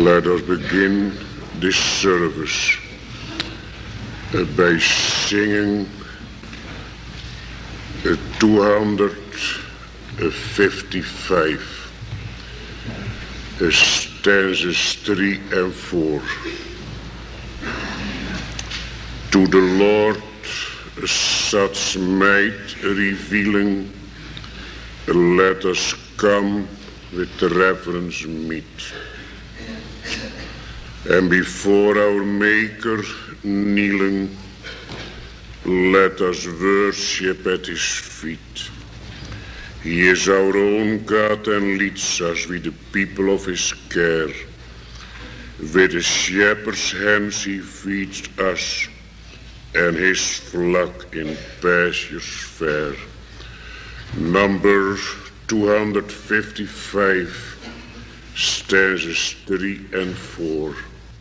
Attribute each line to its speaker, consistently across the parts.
Speaker 1: Let us begin this service by singing 255, stanzas 3 and 4. To the Lord such might revealing, let us come with reverence meet. And before our Maker kneeling, let us worship at his feet. He is our own God and leads us with the people of his care. With his shepherd's hands he feeds us, and his flock in pastures fair. Number 255, stanzas 3 and 4.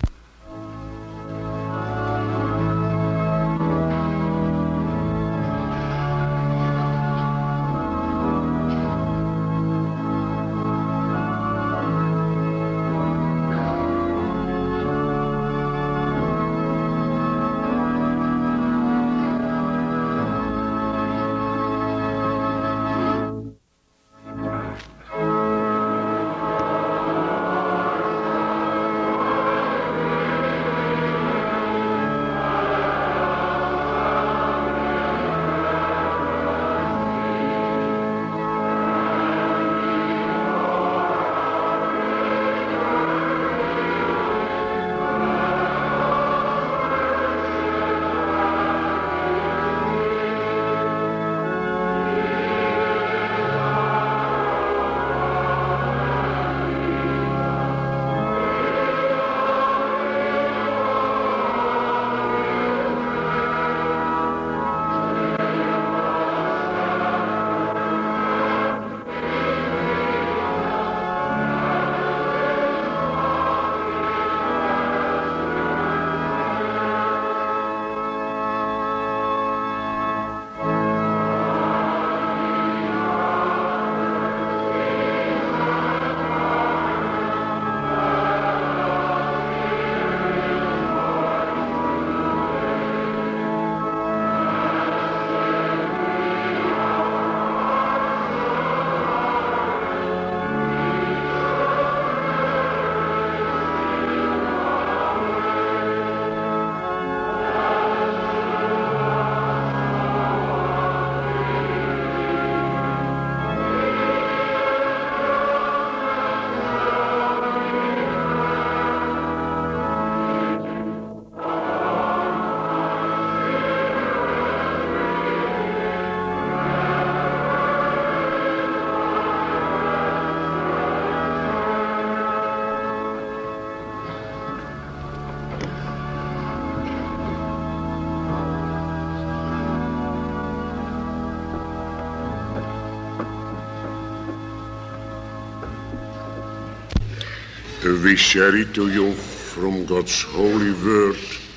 Speaker 1: We share it to you from God's holy word,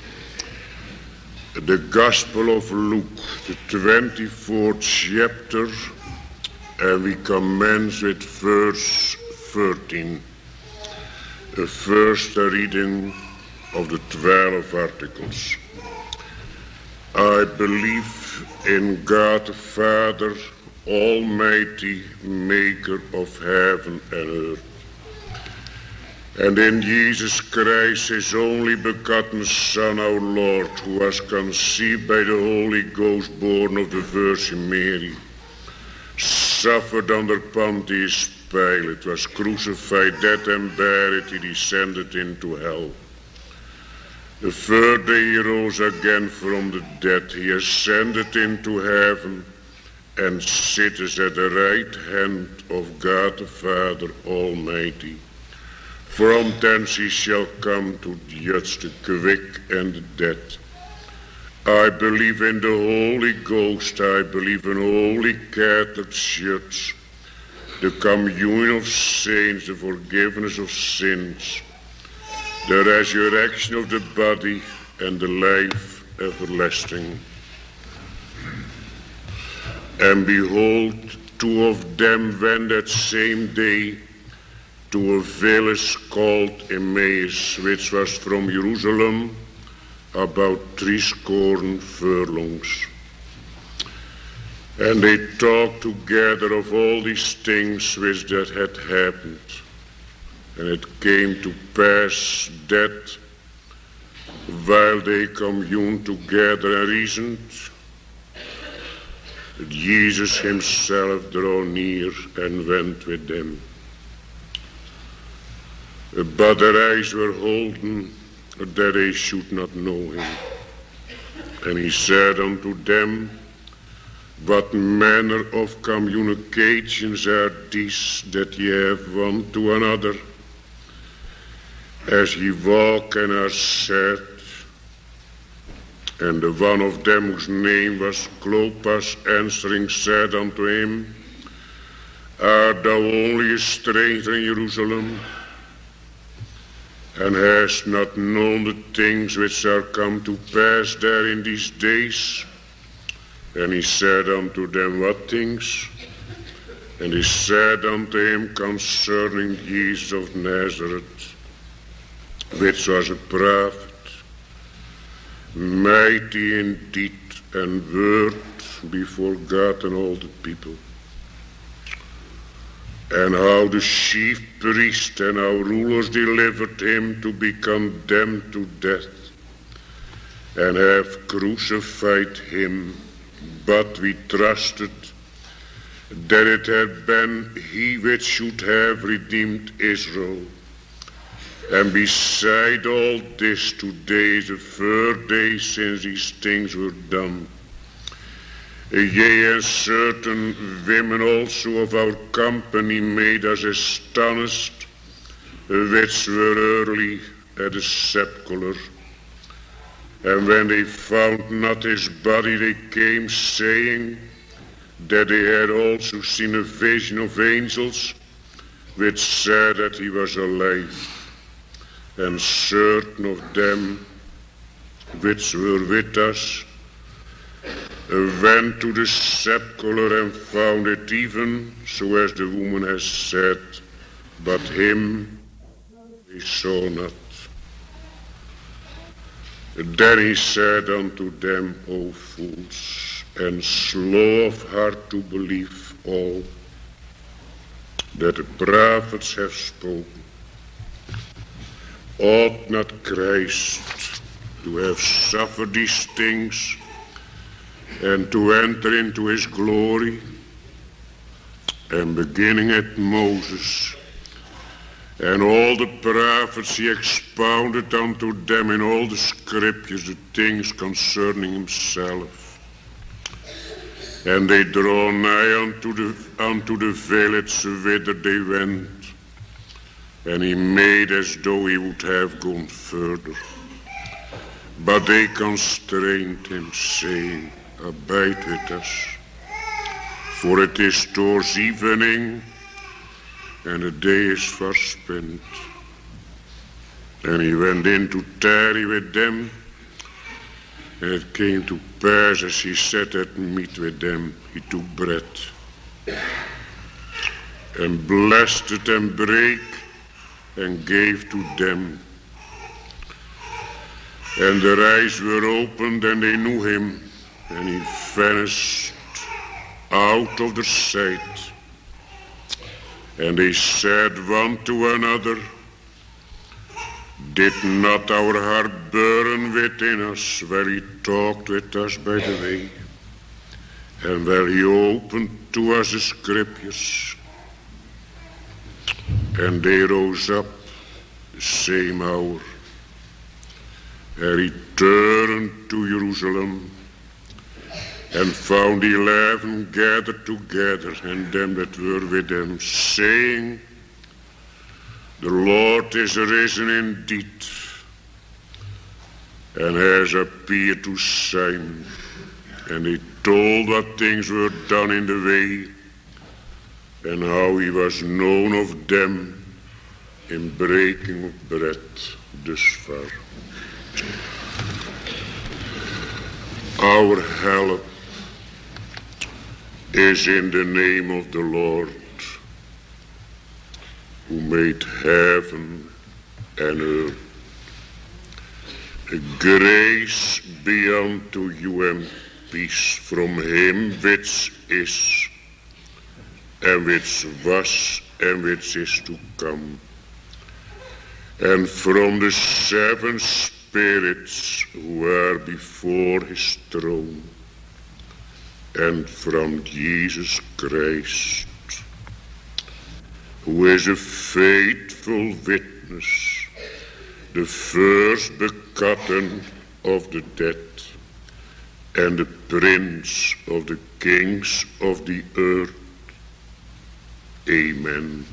Speaker 1: the Gospel of Luke, the 24th chapter, and we commence with verse 13, the first reading of the 12 articles. I believe in God the Father, Almighty, maker of heaven and earth, and in Jesus Christ, his only begotten Son, our Lord, who was conceived by the Holy Ghost, born of the Virgin Mary, suffered under Pontius Pilate, was crucified, dead and buried, he descended into hell. The third day he rose again from the dead, he ascended into heaven, and sitteth at the right hand of God the Father Almighty. From thence he shall come to judge the quick and the dead. I believe in the Holy Ghost, I believe in Holy Catholic Church, the communion of saints, the forgiveness of sins, the resurrection of the body, and the life everlasting. And behold, two of them went that same day to a village called Emmaus, which was from Jerusalem about 70 furlongs. And they talked together of all these things which that had happened. And it came to pass that while they communed together and reasoned, Jesus himself drew near and went with them. But their eyes were holden that they should not know him. And he said unto them, what manner of communications are these that ye have one to another, as ye walk and are sad? And the one of them whose name was Clopas answering said unto him, art thou only a stranger in Jerusalem, and hast not known the things which are come to pass there in these days? And he said unto them, what things? And he said unto him concerning Jesus of Nazareth, which was a prophet, mighty in deed and word before God and all the people, and how the chief priest and our rulers delivered him to be condemned to death, and have crucified him. But we trusted that it had been he which should have redeemed Israel. And beside all this, today is the third day since these things were done. Yea, and certain women also of our company made us astonished, which were early at the sepulchre. And when they found not his body, they came, saying that they had also seen a vision of angels, which said that he was alive. And certain of them which were with us went to the sepulchre and found it even so as the woman has said, but him they saw not. Then he said unto them, O fools, and slow of heart to believe all that the prophets have spoken. Ought not Christ to have suffered these things and to enter into his glory? And beginning at Moses and all the prophets, he expounded unto them in all the scriptures the things concerning himself. And they draw nigh unto the village whither they went. And he made as though he would have gone further. But they constrained him, saying, abide with us, for it is towards evening, and the day is far spent. And he went in to tarry with them, and it came to pass, as he sat at meat with them, he took bread, and blessed it and brake, and gave to them. And their eyes were opened, and they knew him, and he vanished out of their sight. And they said one to another, did not our heart burn within us where he talked with us by the way, and where he opened to us the scriptures? And they rose up the same hour, and returned to Jerusalem, and found 11 gathered together, and them that were with them, saying, the Lord is risen indeed, and has appeared to Simon. And they told what things were done in the way, and how he was known of them in breaking of bread thus far. Our help is in the name of the Lord, who made heaven and earth. Grace be unto you and peace from him which is, and which was, and which is to come, and from the seven spirits who are before his throne, and from Jesus Christ, who is a faithful witness, the first begotten of the dead, and the prince of the kings of the earth. Amen.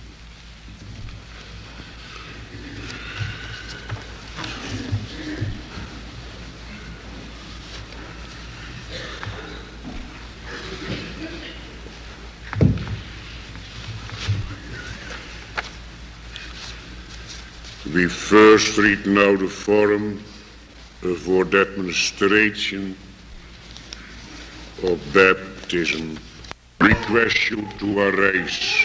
Speaker 1: We first read now the form for the administration of baptism. Request you to arise.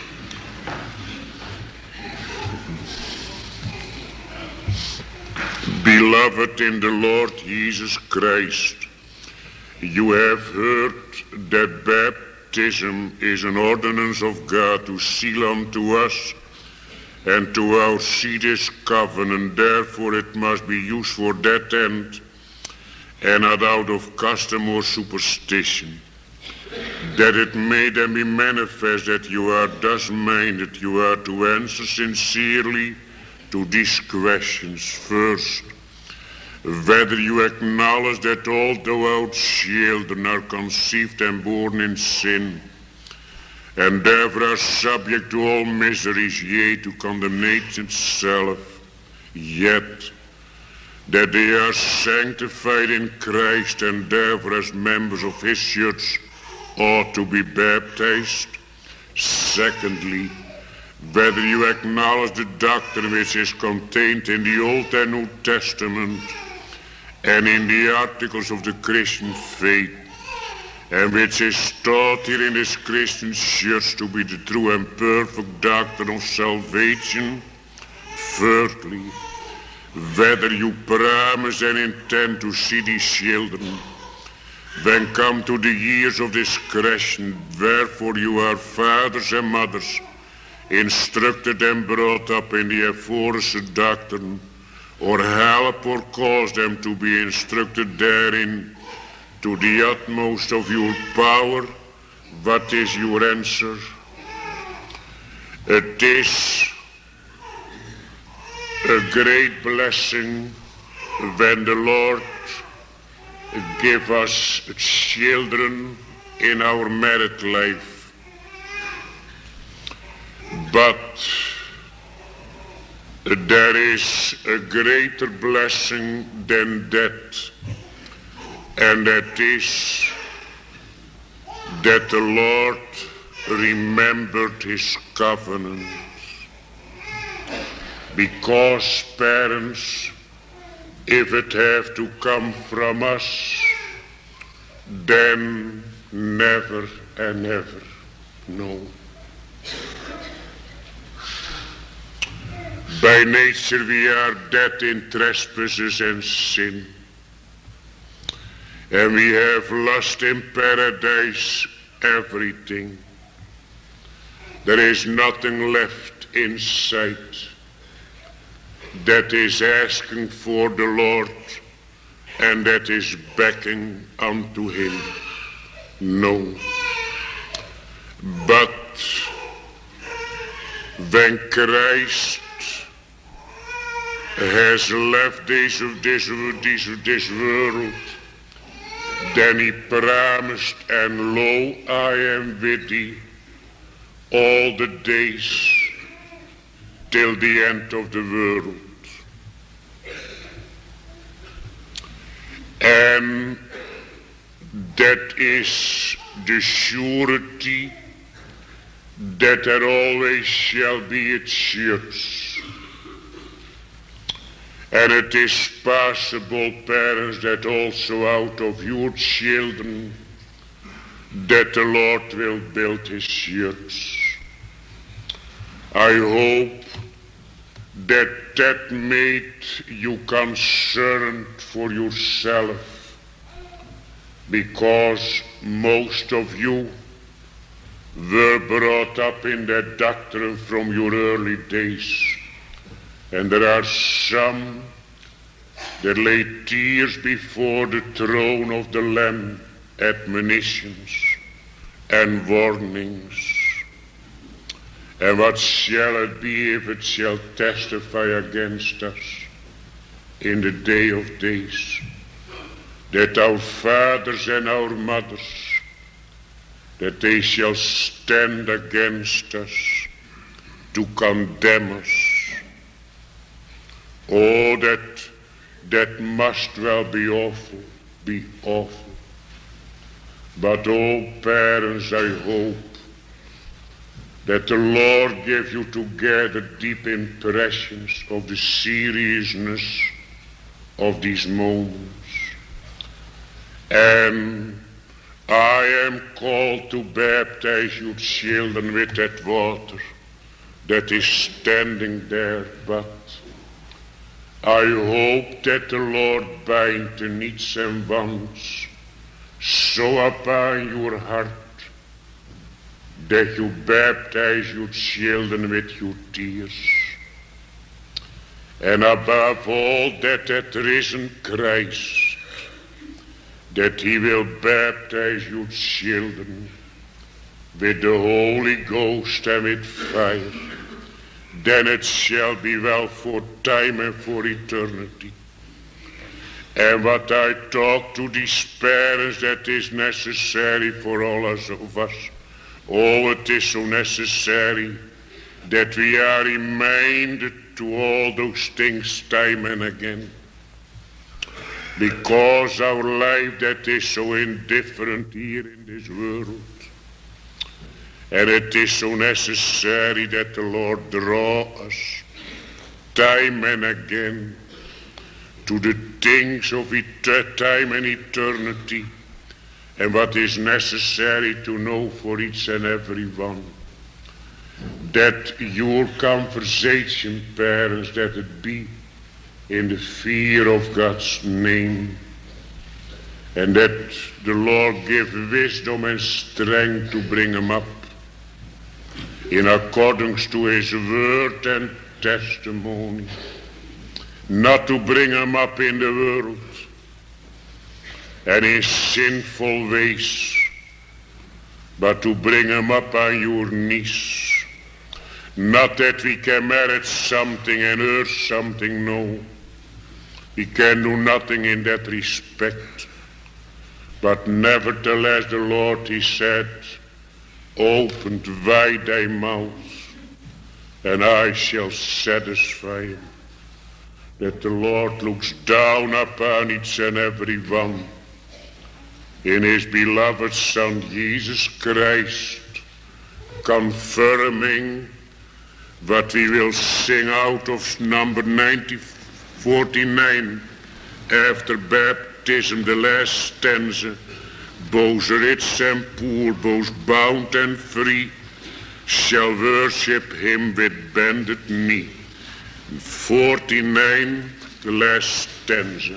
Speaker 1: Beloved in the Lord Jesus Christ, you have heard that baptism is an ordinance of God to seal unto us and to our seed his covenant. Therefore it must be used for that end, and not out of custom or superstition, that it may then be manifest that you are thus minded. You are to answer sincerely to these questions. First, whether you acknowledge that although our children are conceived and born in sin, and therefore are subject to all miseries, yea, to condemnation itself, yet that they are sanctified in Christ, and therefore as members of his church ought to be baptized. Secondly, whether you acknowledge the doctrine which is contained in the Old and New Testament and in the articles of the Christian faith, and which is taught here in this Christian church to be the true and perfect doctrine of salvation. Thirdly, whether you promise and intend to see these children when come to the years of discretion, wherefore you are fathers and mothers, instructed and brought up in the aforesaid doctrine, or help or cause them to be instructed therein to the utmost of your power. What is your answer? It is a great blessing when the Lord give us children in our married life. But there is a greater blessing than that, and that is that the Lord remembered his covenant. Because parents, if it have to come from us, then never and ever, no. By nature we are dead in trespasses and sin, and we have lost in paradise everything. There is nothing left in sight that is asking for the Lord and that is beckoning unto him. No. But when Christ has left this world, then he promised, and lo, I am with thee all the days till the end of the world. And that is the surety that there always shall be a church. And it is possible, parents, that also out of your children that the Lord will build his church. I hope that made you concerned for yourself, because most of you were brought up in that doctrine from your early days, and there are some that lay tears before the throne of the Lamb, admonitions and warnings. And what shall it be if it shall testify against us in the day of days, that our fathers and our mothers, that they shall stand against us to condemn us? Oh, that must well be awful, But oh, parents, I hope that the Lord gave you to gather deep impressions of the seriousness of these moments. And I am called to baptize you children with that water that is standing there, but I hope that the Lord bind the needs and wants so upon your heart that you baptize your children with your tears. And above all, that risen Christ, that he will baptize your children with the Holy Ghost and with fire. Then it shall be well for time and for eternity. And what I talk to these parents, that is necessary for all of us. Oh, it is so necessary that we are reminded to all those things time and again. Because our life that is so indifferent here in this world. And it is so necessary that the Lord draw us time and again to the things of time and eternity, and what is necessary to know for each and every one. That your conversation, parents, that it be in the fear of God's name, and that the Lord give wisdom and strength to bring them up in accordance to his word and testimony, not to bring them up in the world and in sinful ways, but to bring them up on your knees. Not that we can merit something and earn something, no. We can do nothing in that respect. But nevertheless, the Lord, he said, opened wide thy mouth, and I shall satisfy him. That the Lord looks down upon each and every one in his beloved Son Jesus Christ, confirming what we will sing out of number 49 after baptism, the last stanza. Both rich and poor, both bound and free, shall worship him with bended knee. 49, the last stanza.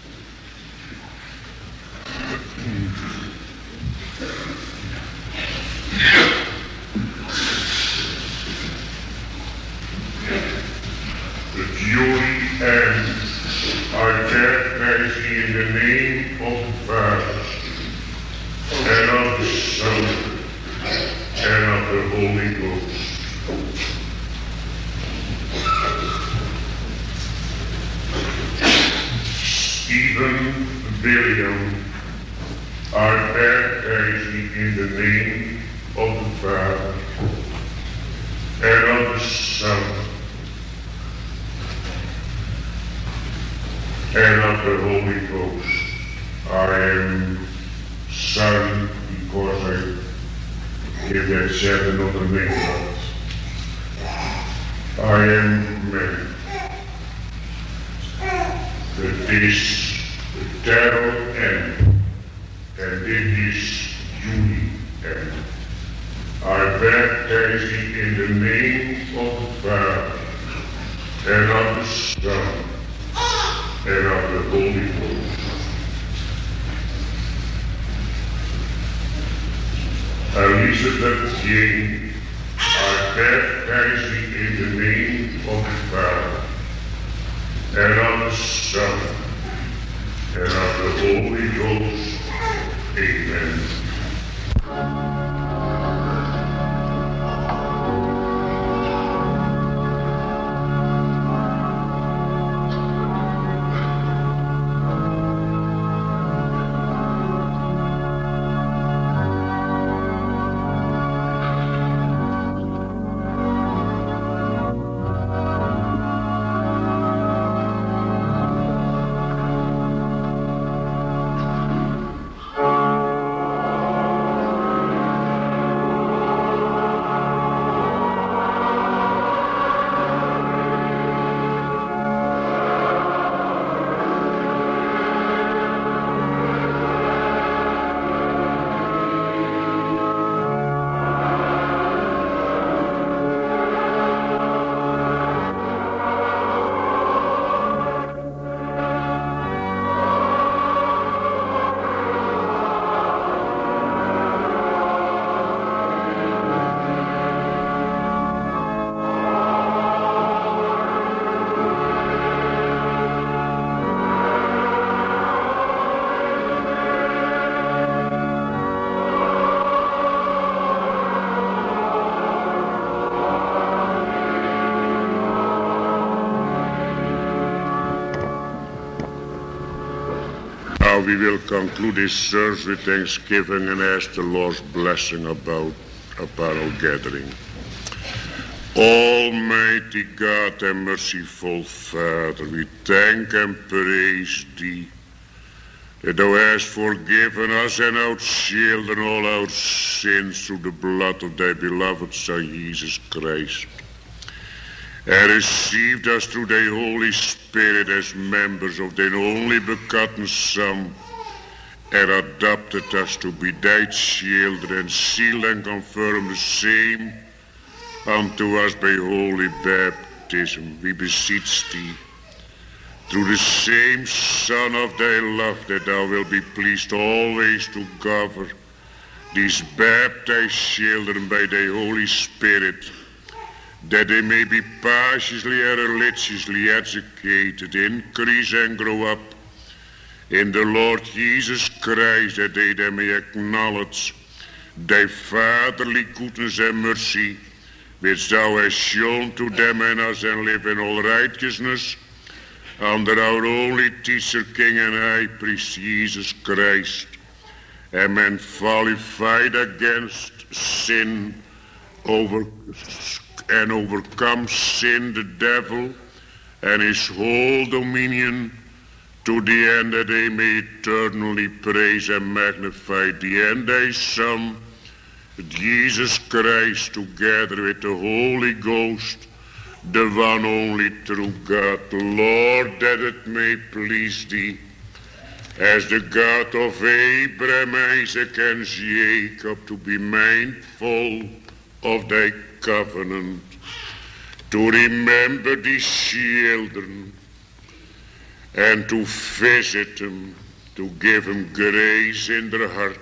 Speaker 1: The jury ends. I baptize thee in the name of the Father, and of the Son, and of the Holy Ghost. Stephen William, I baptize thee in the name of the Father, and of the Son, and of the Holy Ghost. I am sorry because I gave that said another name, but I am married. That is the terrible end, and it is Julie end. I baptize thee in the name of the Father, and of the Son, and of the Holy Ghost. Elizabeth Jane, I baptize thee in the name of the Father, and of the Son, and of the Holy Ghost. Amen. We will conclude this service with thanksgiving and ask the Lord's blessing upon our gathering. Almighty God and merciful Father, we thank and praise thee that thou hast forgiven us and our children all our sins through the blood of thy beloved Son Jesus Christ, and received us through thy Holy Spirit as members of thine only begotten Son, and adopted us to be thy children, and sealed and confirmed the same unto us by holy baptism. We beseech thee, through the same Son of thy love, that thou wilt be pleased always to govern these baptized children by thy Holy Spirit, that they may be piously and religiously educated, increase and grow up in the Lord Jesus Christ, that they may acknowledge thy fatherly goodness and mercy, which thou hast shown to them and us, and live in all righteousness under our only teacher, King and High Priest, Jesus Christ. And men qualified against sin and overcome sin, the devil, and his whole dominion, to the end that they may eternally praise and magnify thee and thy Son, Jesus Christ, together with the Holy Ghost, the one only true God. Lord, that it may please thee, as the God of Abraham, Isaac, and Jacob, to be mindful of thy covenant, to remember these children, and to visit them, to give them grace in their heart,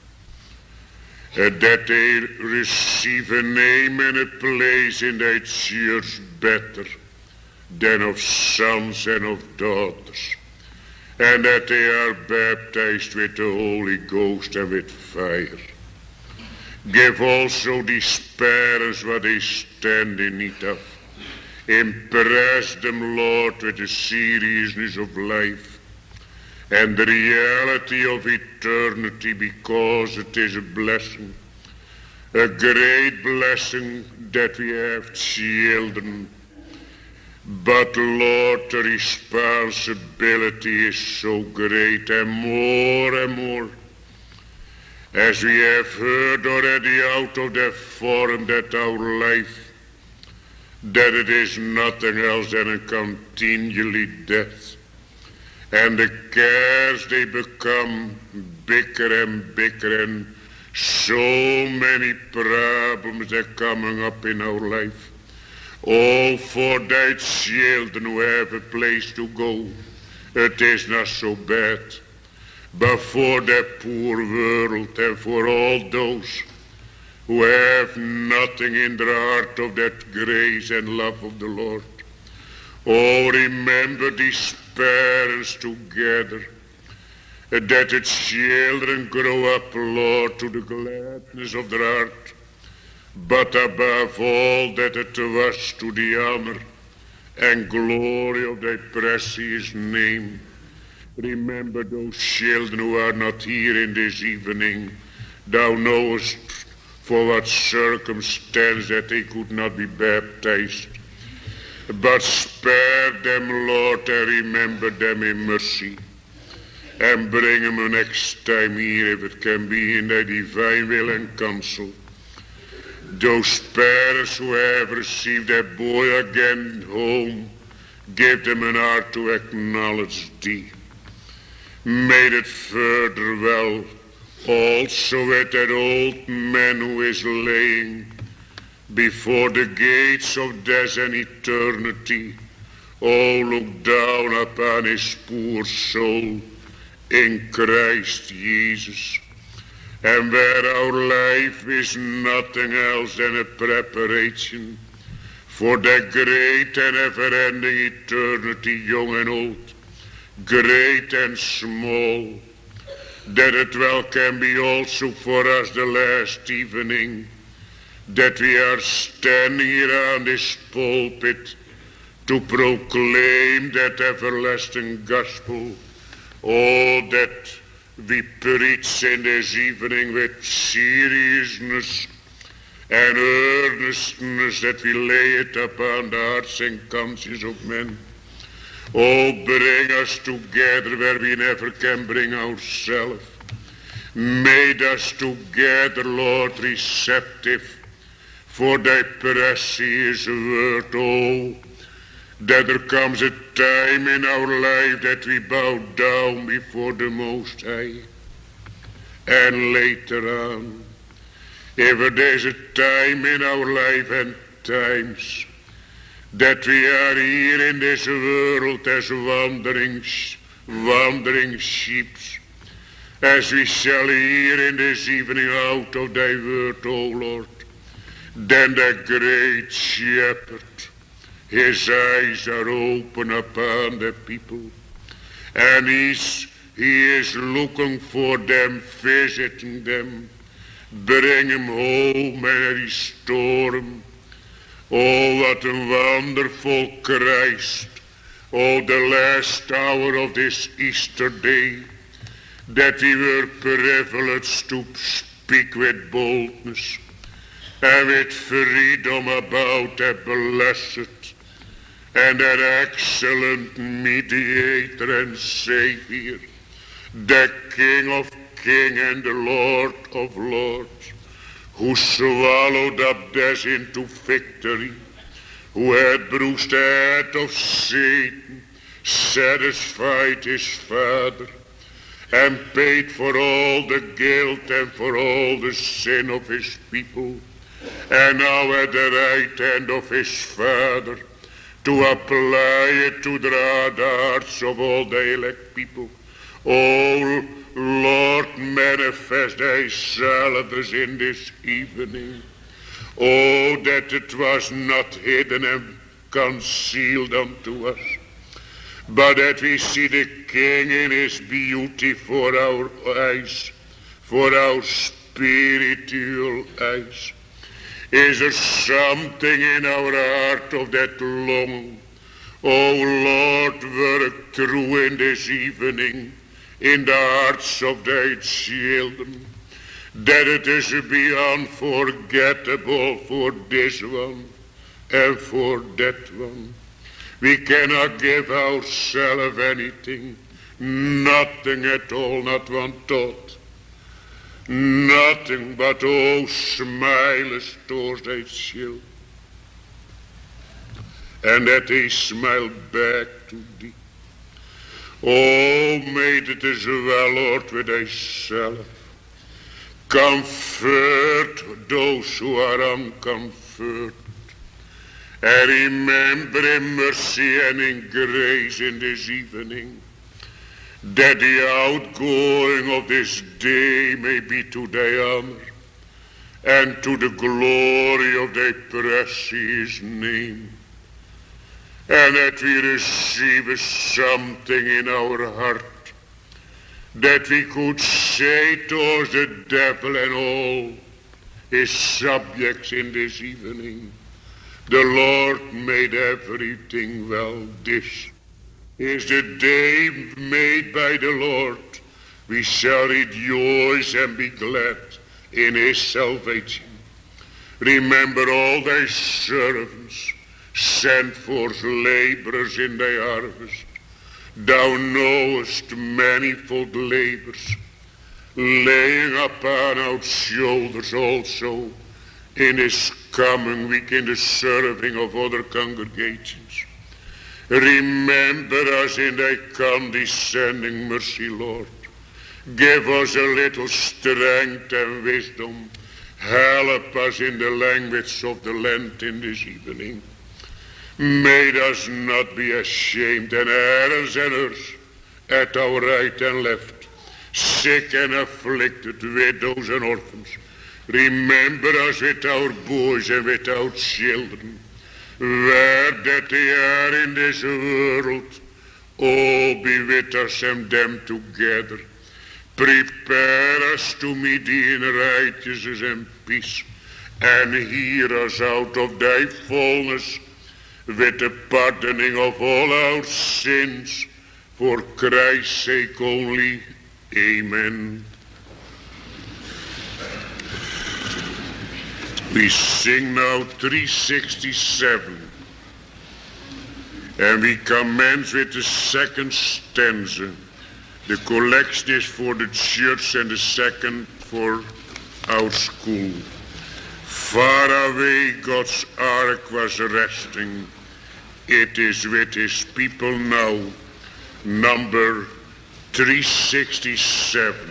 Speaker 1: that they receive a name and a place in thy church better than of sons and of daughters, and that they are baptized with the Holy Ghost and with fire. Give also these parents what they stand in need of. Impress them, Lord, with the seriousness of life and the reality of eternity, because it is a blessing, a great blessing that we have children. But, Lord, the responsibility is so great, and more, as we have heard already out of the forum, that our life, that it is nothing else than a continually death. And the cares, they become bigger and bigger, and So many problems that coming up in our life. Oh, for thy children who have a place to go, it is not so bad. But for the poor world and for all those who have nothing in their heart of that grace and love of the Lord. Oh, remember these parents together, that the children grow up, Lord, to the gladness of their heart, but above all that it was to the honor and glory of thy precious name. Remember those children who are not here in this evening. Thou knowest for what circumstance that they could not be baptized. But spare them, Lord, and remember them in mercy. And bring them next time here, if it can be, in thy divine will and counsel. Those parents who have received their boy again home, give them an heart to acknowledge thee. Made it further well also with that old man who is laying before the gates of death and eternity. Oh, look down upon his poor soul in Christ Jesus. And where our life is nothing else than a preparation for that great and ever-ending eternity, young and old, great and small, that it well can be also for us the last evening, that we are standing here on this pulpit to proclaim that everlasting gospel. Oh, that we preach in this evening with seriousness and earnestness, that we lay it upon the hearts and conscience of men. Oh, bring us together where we never can bring ourselves. Made us together, Lord, receptive for thy precious word. Oh, that there comes a time in our life that we bow down before the Most High. And later on, if there's a time in our life and times that we are here in this world as wandering sheep, as we shall hear in this evening out of thy word, O Lord, then the great shepherd, his eyes are open upon the people, and he is looking for them, visiting them, bring them home and restore them. Oh, what a wonderful Christ. Oh, the last hour of this Easter day, that we were privileged to speak with boldness and with freedom about that blessed and that excellent mediator and Savior, the King of kings and the Lord of lords, who swallowed up death into victory, who had bruised the head of Satan, satisfied his Father, and paid for all the guilt and for all the sin of his people, and now at the right hand of his Father, to apply it to the hearts of all the elect people. Oh, Lord, manifest thyself as in this evening. Oh, that it was not hidden and concealed unto us, but that we see the King in his beauty for our eyes, for our spiritual eyes. Is there something in our heart of that long, oh Lord, work through in this evening, in the hearts of thy children, that it is beyond forgettable for this one and for that one. We cannot give ourselves anything, nothing at all, not one thought, nothing but, oh, smiles towards thy children, and that they smile back to thee. Oh, made it as well, Lord, with thyself. Comfort those who are uncomforted. And remember in mercy and in grace in this evening, that the outgoing of this day may be to thy honor and to the glory of thy precious name, and that we receive something in our heart that we could say towards the devil and all his subjects in this evening, the Lord made everything well. This is the day made by the Lord. We shall rejoice and be glad in his salvation. Remember all thy servants, send forth laborers in thy harvest. Thou knowest manifold labors, laying upon our shoulders also in this coming week in the serving of other congregations. Remember us in thy condescending mercy, Lord. Give us a little strength and wisdom. Help us in the language of the land in this evening. May us not be ashamed, and errors and errors at our right and left, sick and afflicted, widows and orphans. Remember us with our boys and with our children, where that they are in this world. Oh, be with us and them together. Prepare us to meet thee in righteousness and peace, and hear us out of thy fullness with the pardoning of all our sins, for Christ's sake only. Amen. We sing now 367, and we commence with the second stanza. The collection is for the church and the second for our school. Far away God's ark was resting. It is with his people now. Number 367.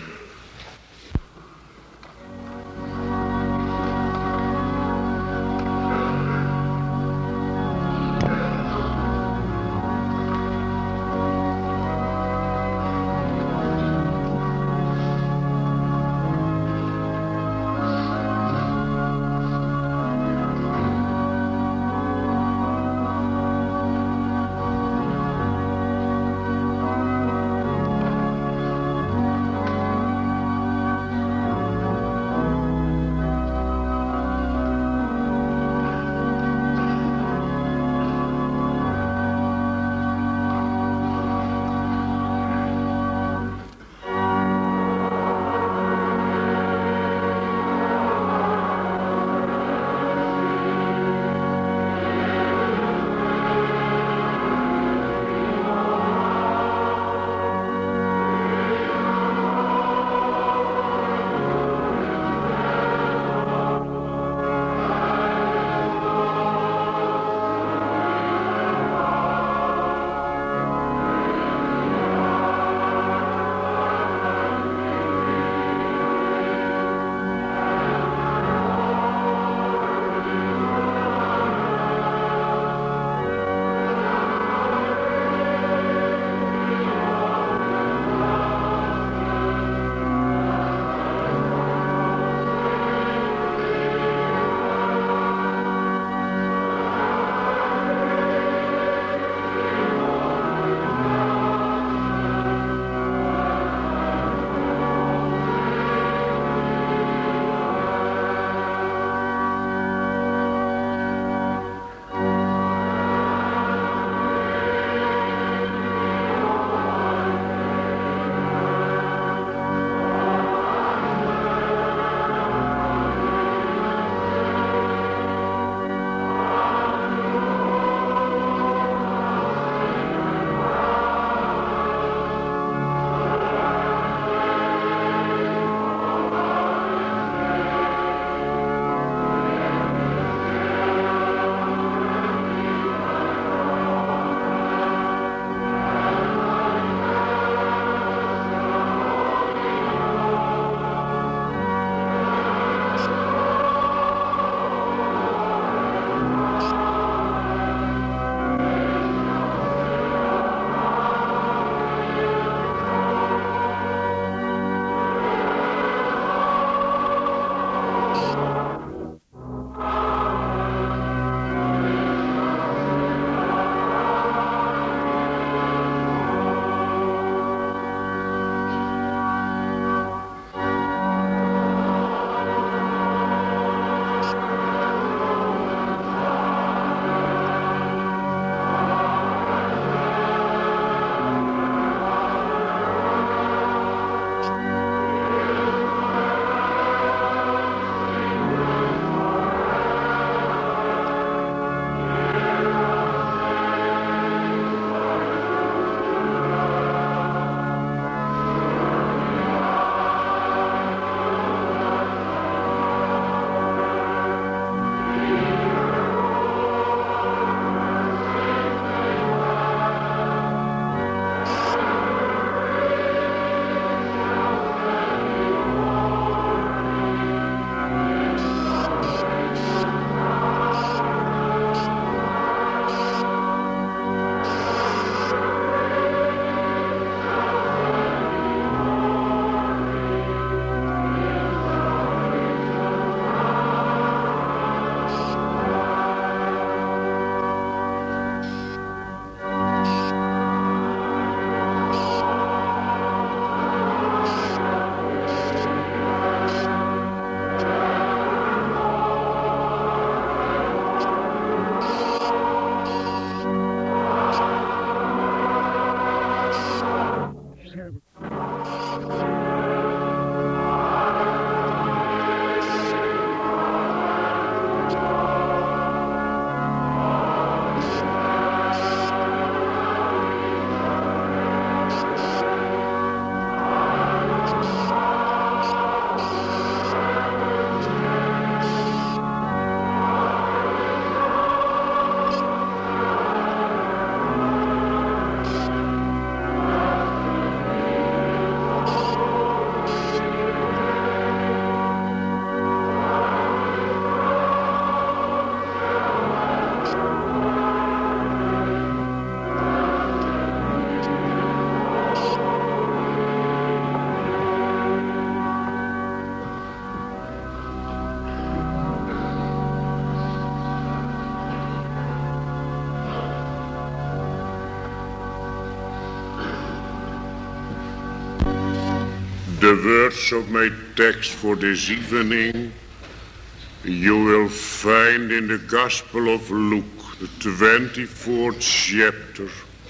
Speaker 1: The words of my text for this evening you will find in the Gospel of Luke, the 24th chapter,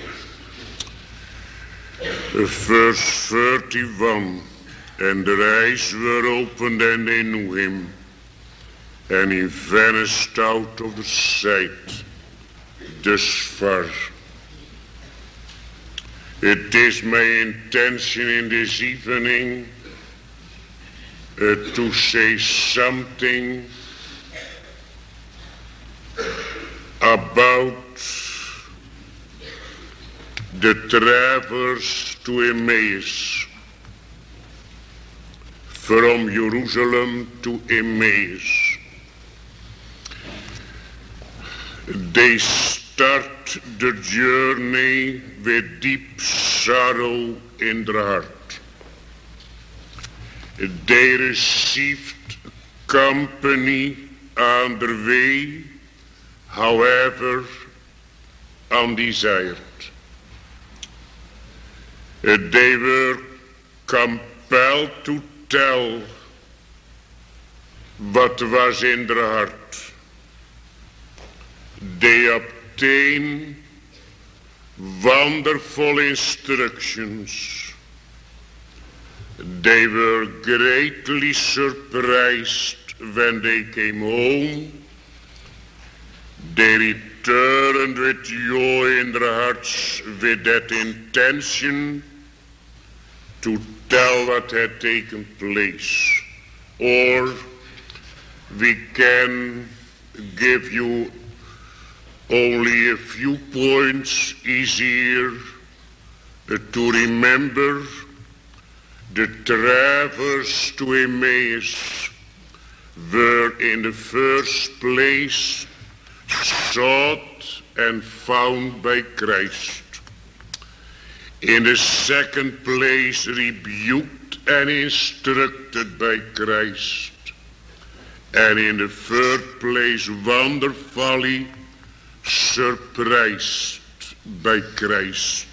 Speaker 1: verse 31. And their eyes were opened and they knew him, and he vanished out of the sight. Thus far. It is my intention in this evening to say something about the travelers to Emmaus, from Jerusalem to Emmaus. They start the journey with deep sorrow in their heart. They received company on their way, however undesired. They were compelled to tell what was in their heart. They obtained wonderful instructions. They were greatly surprised when they came home. They returned with joy in their hearts with that intention to tell what had taken place. Or we can give you only a few points easier to remember. The travelers to Emmaus were in the first place sought and found by Christ. In the second place, rebuked and instructed by Christ. And in the third place, wonderfully surprised by Christ.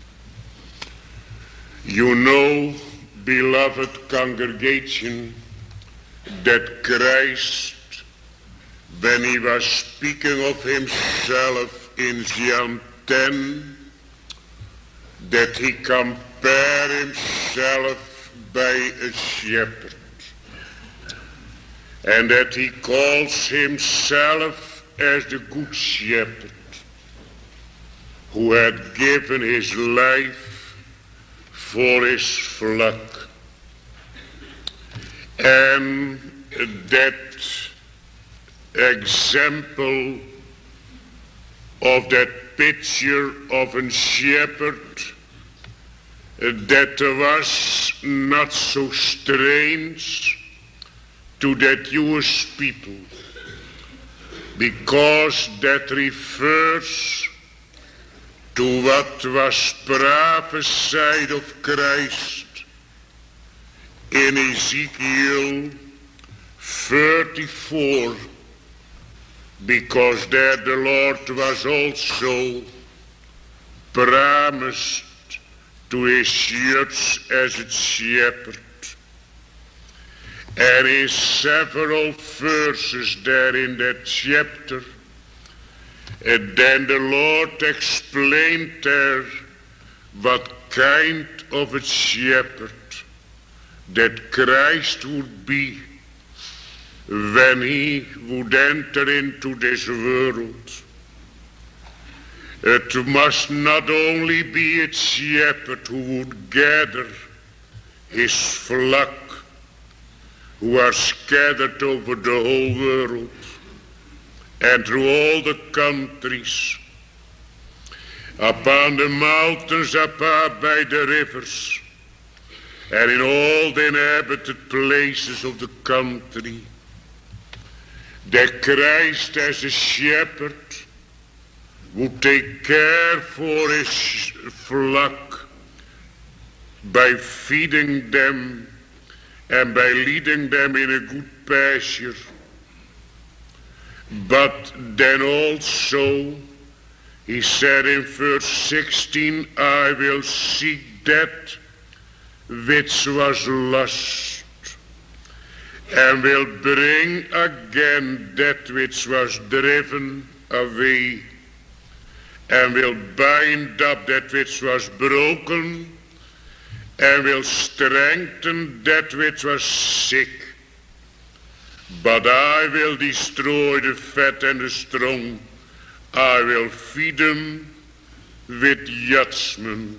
Speaker 1: You know, beloved congregation, that Christ, when he was speaking of himself in John 10, that he compared himself by a shepherd, and that he calls himself as the good shepherd who had given his life for his flock. And that example of that picture of a shepherd, that was not so strange to that Jewish people, because that refers to what was prophesied of Christ in Ezekiel 34, because there the Lord was also promised to his church as its shepherd. And in several verses there in that chapter, and then the Lord explained there what kind of a shepherd that Christ would be when he would enter into this world. It must not only be a shepherd who would gather his flock who are scattered over the whole world and through all the countries, upon the mountains, apart by the rivers, and in all the inhabited places of the country, that Christ as a shepherd would take care for his flock by feeding them and by leading them in a good pasture. But then also he said in verse 16, I will seek that which was lost, and will bring again that which was driven away, and will bind up that which was broken, and will strengthen that which was sick. But I will destroy the fat and the strong. I will feed them with judgment.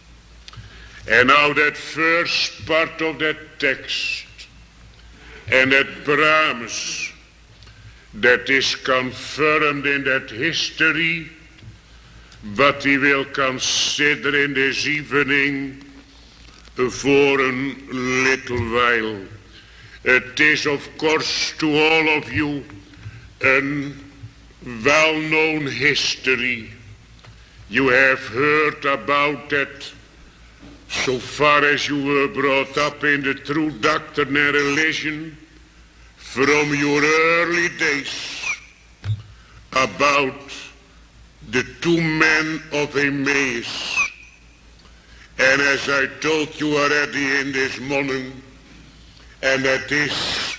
Speaker 1: And now that first part of that text and that promise that is confirmed in that history, but we will consider in this evening for a little while. It is, of course, to all of you a well-known history. You have heard about that so far as you were brought up in the true doctrine and religion from your early days, about the two men of Emmaus. And as I told you already in this morning, and that is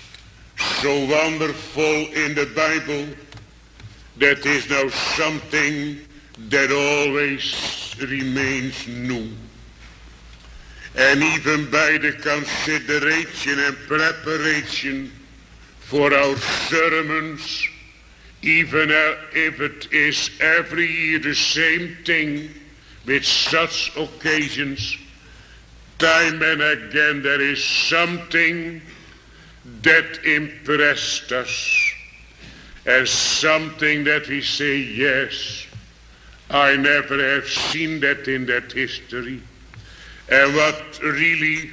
Speaker 1: so wonderful in the Bible, that is now something that always remains new. And even by the consideration and preparation for our sermons, even if it is every year the same thing with such occasions, time and again there is something that impressed us, and something that we say, yes, I never have seen that in that history. And what really,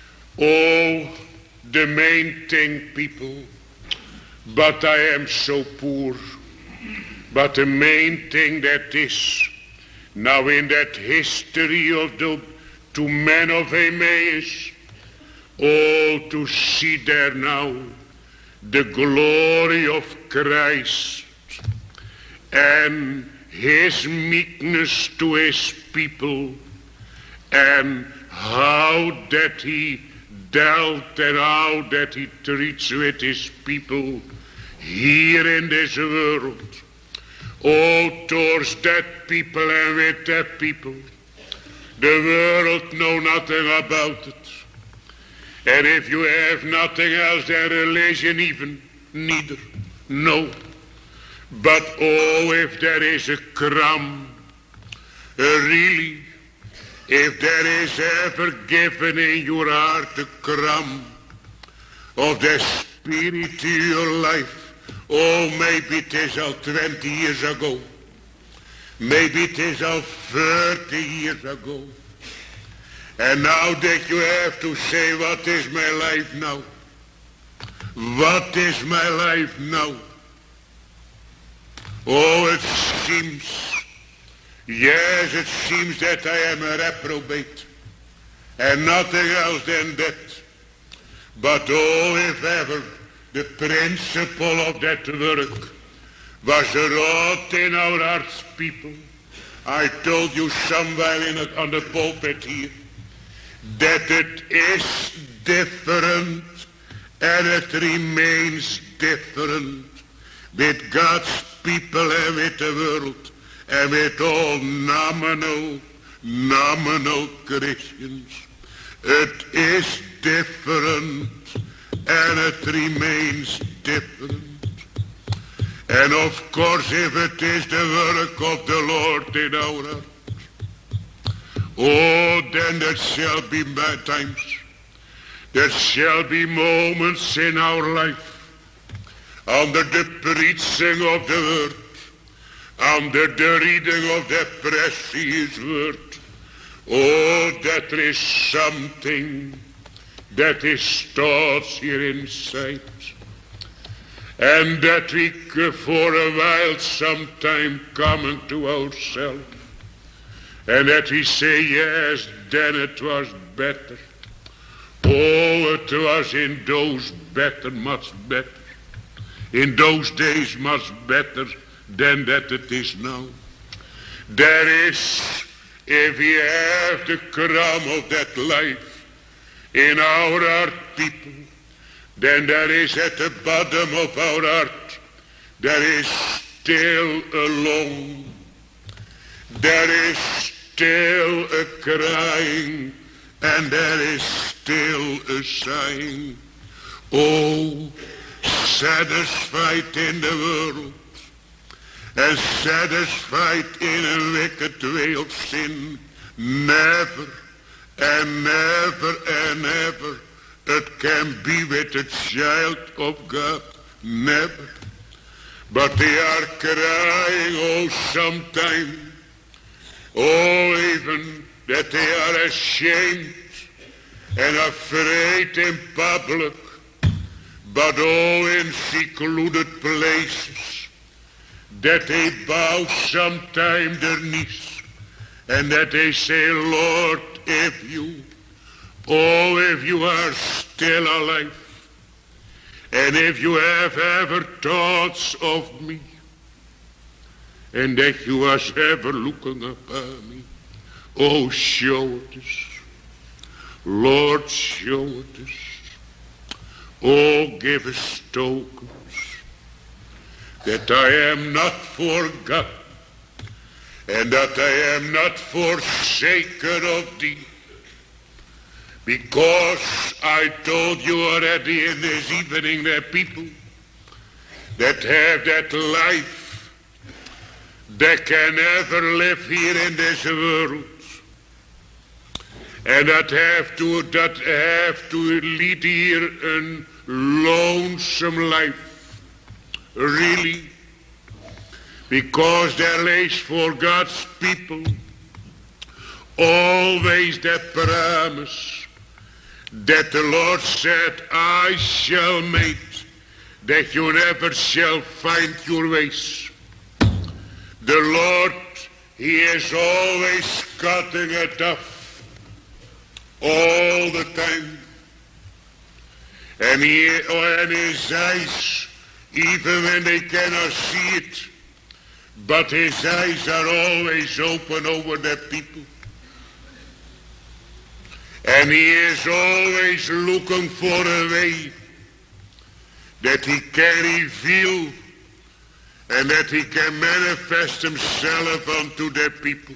Speaker 1: the main thing, people, but I am so poor, but the main thing that is, now in that history of the two men of Emmaus, to see there now the glory of Christ and his meekness to his people, and how that he dealt and how that he treats with his people here in this world. Towards that people and with that people, the world know nothing about it. And if you have nothing else than religion even, neither, no. But if there is a crumb, really, if there is ever given in your heart a crumb of the spirit to your life, maybe it is all 20 years ago, maybe it is all 30 years ago, and now that you have to say, what is my life now? What is my life now? It seems, yes, it seems that I am a reprobate, and nothing else than that. But if ever the principle of that work was wrought in our hearts, people, I told you somewhere on the pulpit here, that it is different, and it remains different with God's people and with the world, and with all nominal Christians. It is different, and it remains different. And of course, if it is the work of the Lord in our heart, then there shall be bad times. There shall be moments in our life under the preaching of the word, under the reading of the precious word. That there is something that is taught here inside, and that we for a while sometime come unto ourselves, and that we say, yes, then it was better. It was in those better, much better. In those days much better than that it is now. There is, if we have the crumb of that life, in our heart, people, then there is at the bottom of our heart, there is still a longing. There is still a crying, and there is still a sighing. Oh, satisfied in the world, and satisfied in a wicked way of sin, never and never and never it can be with a child of God, never. But they are crying, oh, sometime, oh, even that they are ashamed and afraid in public, but oh, in secluded places, that they bow sometime their knees, and that they say, Lord, if you are still alive, and if you have ever thoughts of me, and that you was ever looking upon me, oh, show it us. Lord, show it us. Oh, give us tokens that I am not forgotten, and that I am not forsaken of thee. Because I told you already in this evening, there are people that have that life that can never live here in this world, and that have to lead here a lonesome life, really, because there lays for God's people always that promise that the Lord said, I shall make that you never shall find your ways. The Lord, he is always cutting it off all the time. And his eyes, even when they cannot see it, but his eyes are always open over the people. And he is always looking for a way that he can reveal and that he can manifest himself unto the people.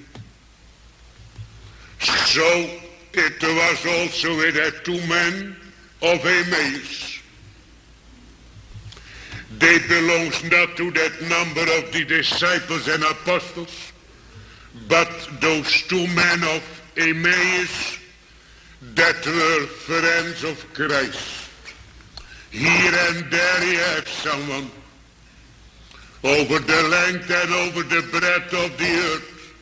Speaker 1: So it was also with the two men of Emmaus. They belong not to that number of the disciples and apostles, but those two men of Emmaus that were friends of Christ. Here and there you have someone over the length and over the breadth of the earth.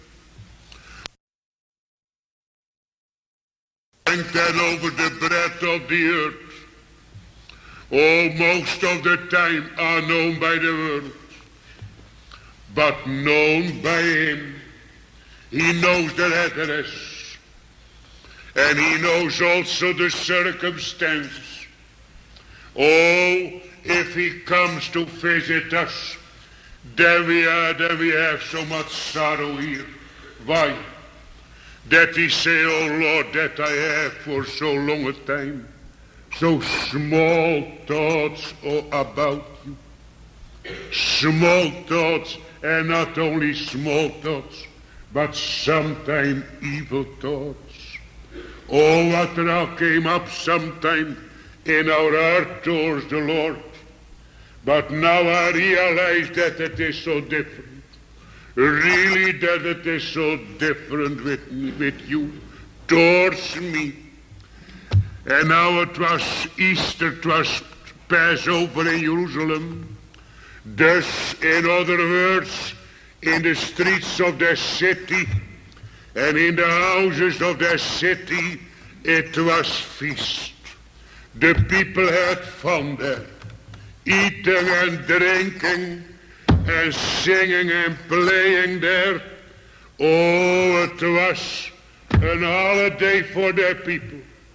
Speaker 1: Length and over the breadth of the earth. Oh, most of the time are known by the world, but known by him. He knows the address. And he knows also the circumstances. Oh, if he comes to visit us, then we have so much sorrow here. Why? That we say, oh Lord, that I have for so long a time so small thoughts about you. Small thoughts, and not only small thoughts, but sometimes evil thoughts. Oh, what now came up sometime in our heart towards the Lord. But now I realize that it is so different. Really, that it is so different with you, towards me. And now it was Easter, it was Passover in Jerusalem. Thus, in other words, in the streets of the city, and in the houses of the city, it was feast. The people had fun there, eating and drinking and singing and playing there. Oh, it was an holiday for the people.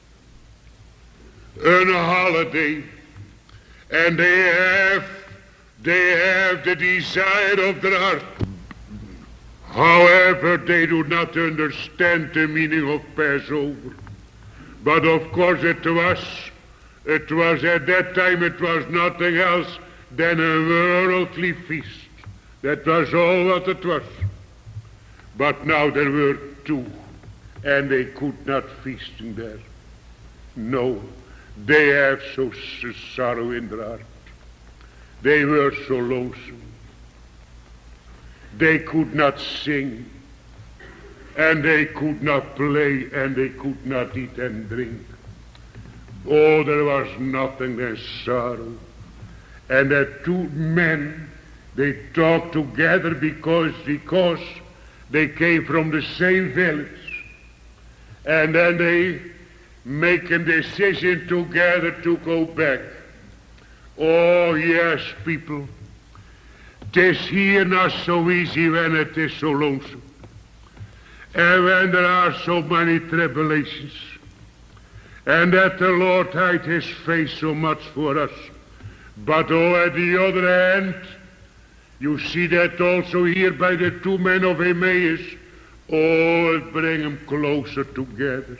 Speaker 1: An holiday. And they have the desire of their heart. However, they do not understand the meaning of Passover. But of course it was at that time, it was nothing else than a worldly feast. That was all what it was. But now there were two, and they could not feast in there. No, they have so sorrow in their heart. They were so lonesome. They could not sing, and they could not play, and they could not eat and drink. Oh, there was nothing but sorrow. And the two men, they talked together because they came from the same village. And then they make a decision together to go back. Oh, yes, people. It is here not so easy when it is so lonesome. And when there are so many tribulations. And that the Lord hide his face so much for us. But oh, at the other hand, you see that also here by the two men of Emmaus. Oh, it bring them closer together.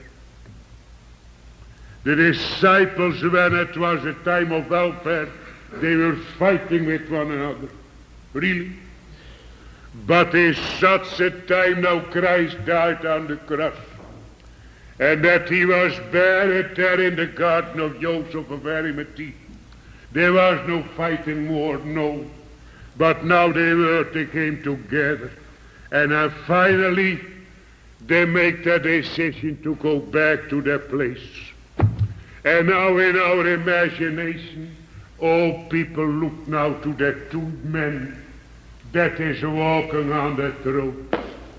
Speaker 1: The disciples, when it was a time of welfare, they were fighting with one another. Really. But in such a time now Christ died on the cross. And that he was buried there in the garden of Joseph of Arimathea. There was no fighting more, no. But now they came together. And finally, they make the decision to go back to their place. And now in our imagination, all people look now to the two men that is walking on that road.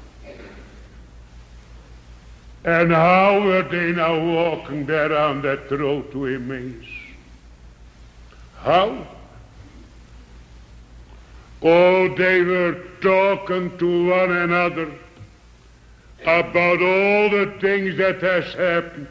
Speaker 1: And how were they now walking there on that road to Emmaus? How? Oh, they were talking to one another about all the things that has happened.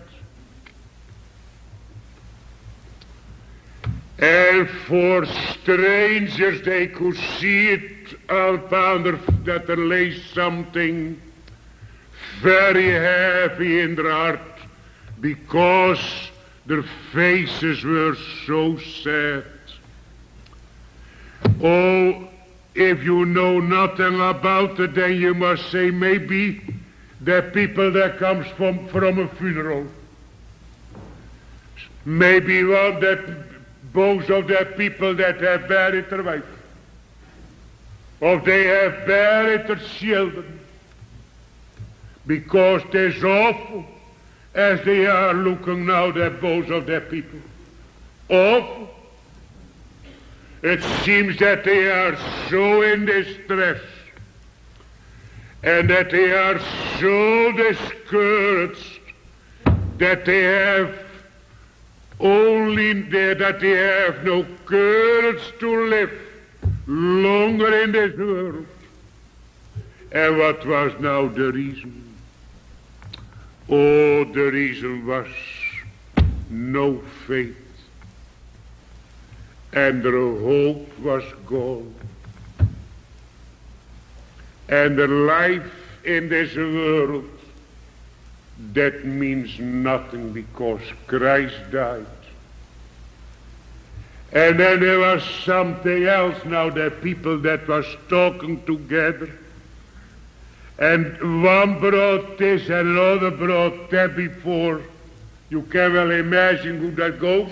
Speaker 1: And for strangers, they could see it upon that there lay something very heavy in their heart, because their faces were so sad. Oh, if you know nothing about it, then you must say maybe the people that comes from a funeral. Maybe one that both of the people that have buried their wife, or they have buried their children. Because it is awful as they are looking now at both of their people. Awful. It seems that they are so in distress and that they are so discouraged that they have that they have no courage to live longer in this world. And what was now the reason? Oh, the reason was no faith. And their hope was gone. And the life in this world, that means nothing because Christ died. And then there was something else now, the people that was talking together. And one brought this and another brought that before. You can well imagine who that goes.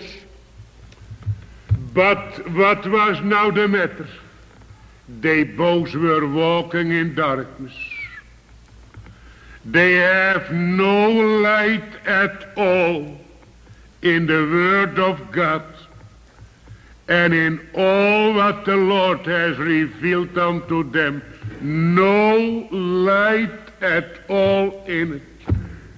Speaker 1: But what was now the matter? They both were walking in darkness. They have no light at all in the Word of God and in all what the Lord has revealed unto them. No light at all in it.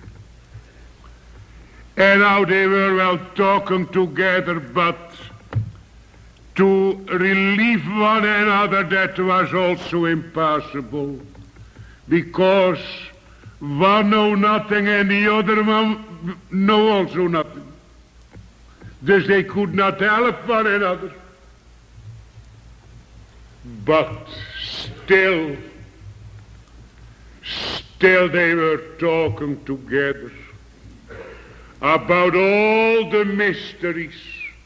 Speaker 1: And now they were well talking together, but to relieve one another, that was also impossible, because one know nothing and the other one know also nothing. Thus they could not help one another. But still they were talking together about all the mysteries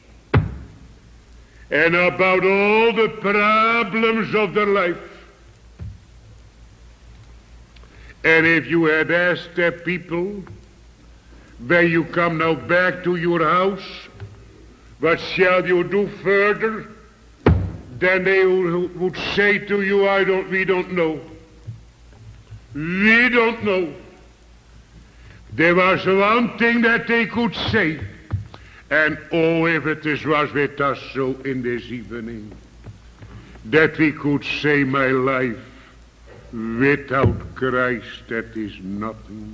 Speaker 1: and about all the problems of their life. And if you had asked the people, when you come now back to your house, what shall you do further? Then they would say to you, we don't know. We don't know. There was one thing that they could say. And oh, if it was with us so in this evening, that we could say, my life without Christ, that is nothing.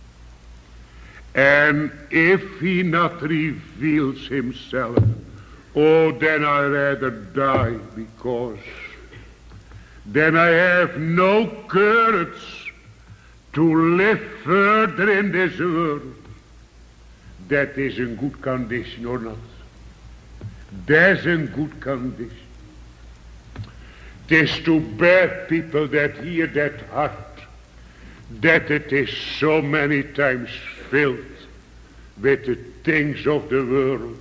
Speaker 1: And if he not reveals himself, oh, then I'd rather die, because then I have no courage to live further in this world. That is in good condition or not? That's in good condition. It is too bad, people, that hear that heart, that it is so many times filled with the things of the world,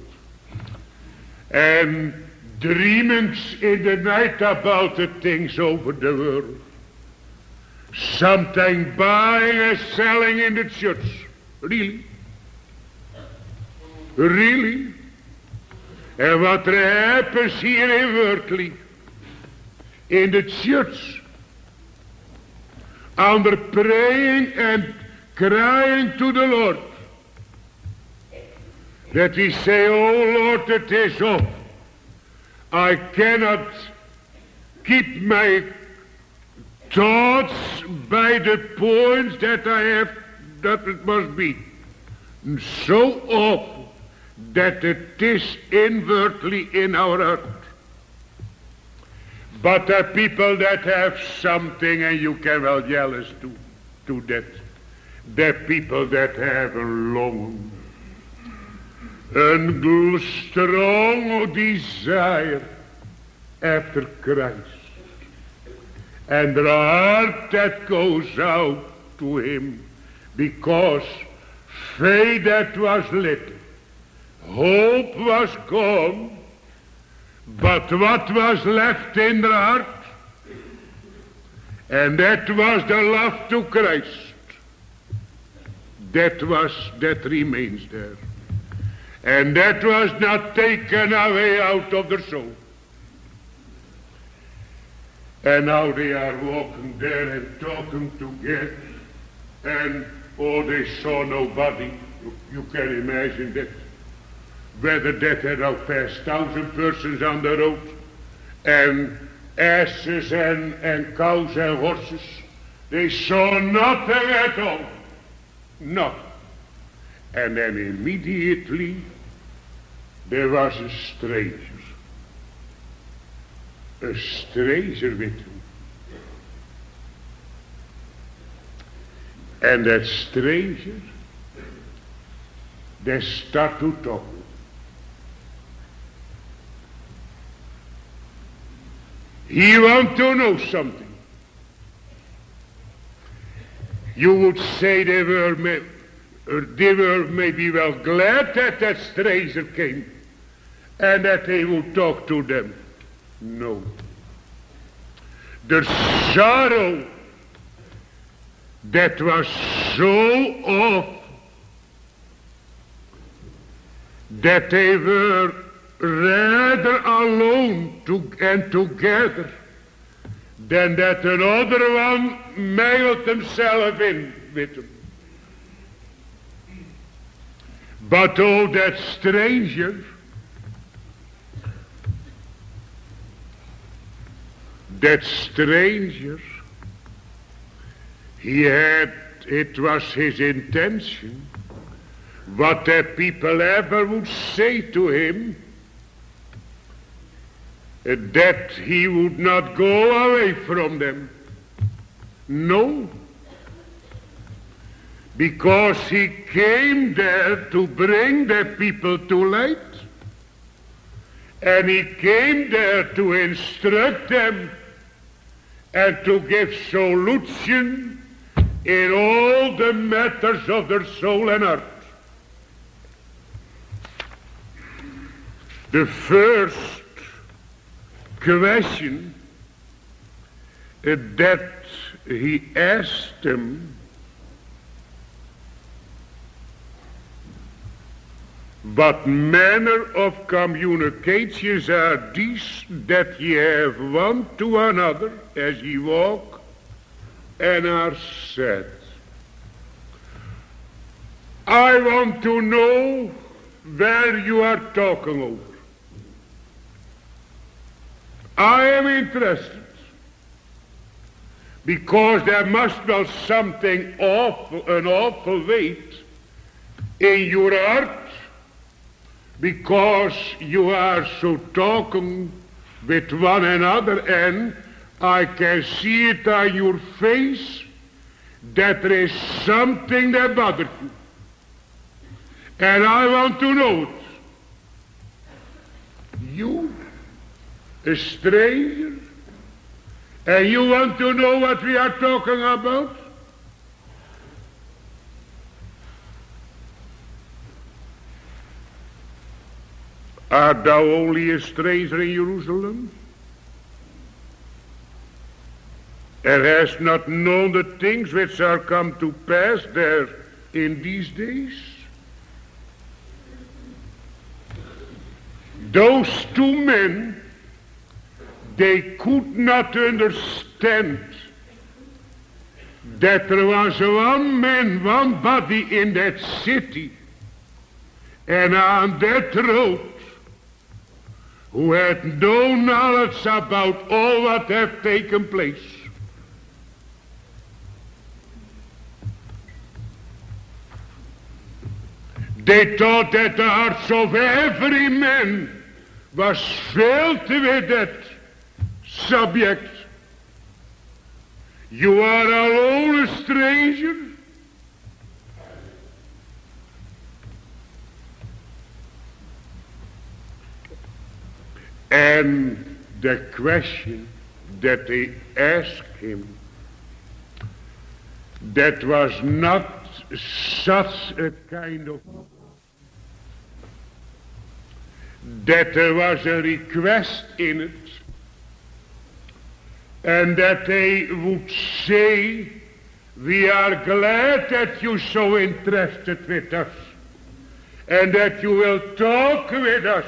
Speaker 1: and dreamings in the night about the things over the world, sometimes buying and selling in the church. Really? Really? And what happens here in Wortley, in the church, under praying and crying to the Lord, that we say, oh Lord, it is off. I cannot keep my thoughts by the points that I have, that it must be. And so awful that it is inwardly in our heart. But there are people that have something, and you can well jealous to that. There are people that have a long, a strong desire after Christ. And the heart that goes out to him, because faith that was little, hope was gone, but what was left in the heart? And that was the love to Christ. That remains there. And that was not taken away out of the soul. And now they are walking there and talking together. And oh, they saw nobody. You can imagine that. Whether that had out past 1,000 persons on the road, and asses and cows and horses. They saw nothing at all. Nothing. And then immediately there was a stranger. A stranger with him. And that stranger, they start to talk. He wants to know something. You would say they were maybe well glad that that stranger came and that they would talk to them. No. The sorrow that was so awful that they were rather alone and together than that another one mingled himself in with them. But oh, that stranger, it was his intention, what that people ever would say to him, that he would not go away from them. No. Because he came there to bring the people to light. And he came there to instruct them and to give solution in all the matters of their soul and heart. The first question that he asked him, what manner of communications are these that ye have one to another as ye walk and are said? I want to know where you are talking over. I am interested because there must be something awful, an awful weight in your heart, because you are so talking with one another, and I can see it on your face that there is something that bothers you. And I want to know it. You, a stranger, and you want to know what we are talking about? Art thou only a stranger in Jerusalem, and hast not known the things which are come to pass there in these days? Those two men, they could not understand that there was one man, one body in that city, and on that road, who had no knowledge about all what have taken place. They thought that the hearts of every man was filled with that subject. You are alone, a stranger. And the question that they asked him, that was not such a kind of, that there was a request in it, and that they would say, we are glad that you're so interested with us, and that you will talk with us.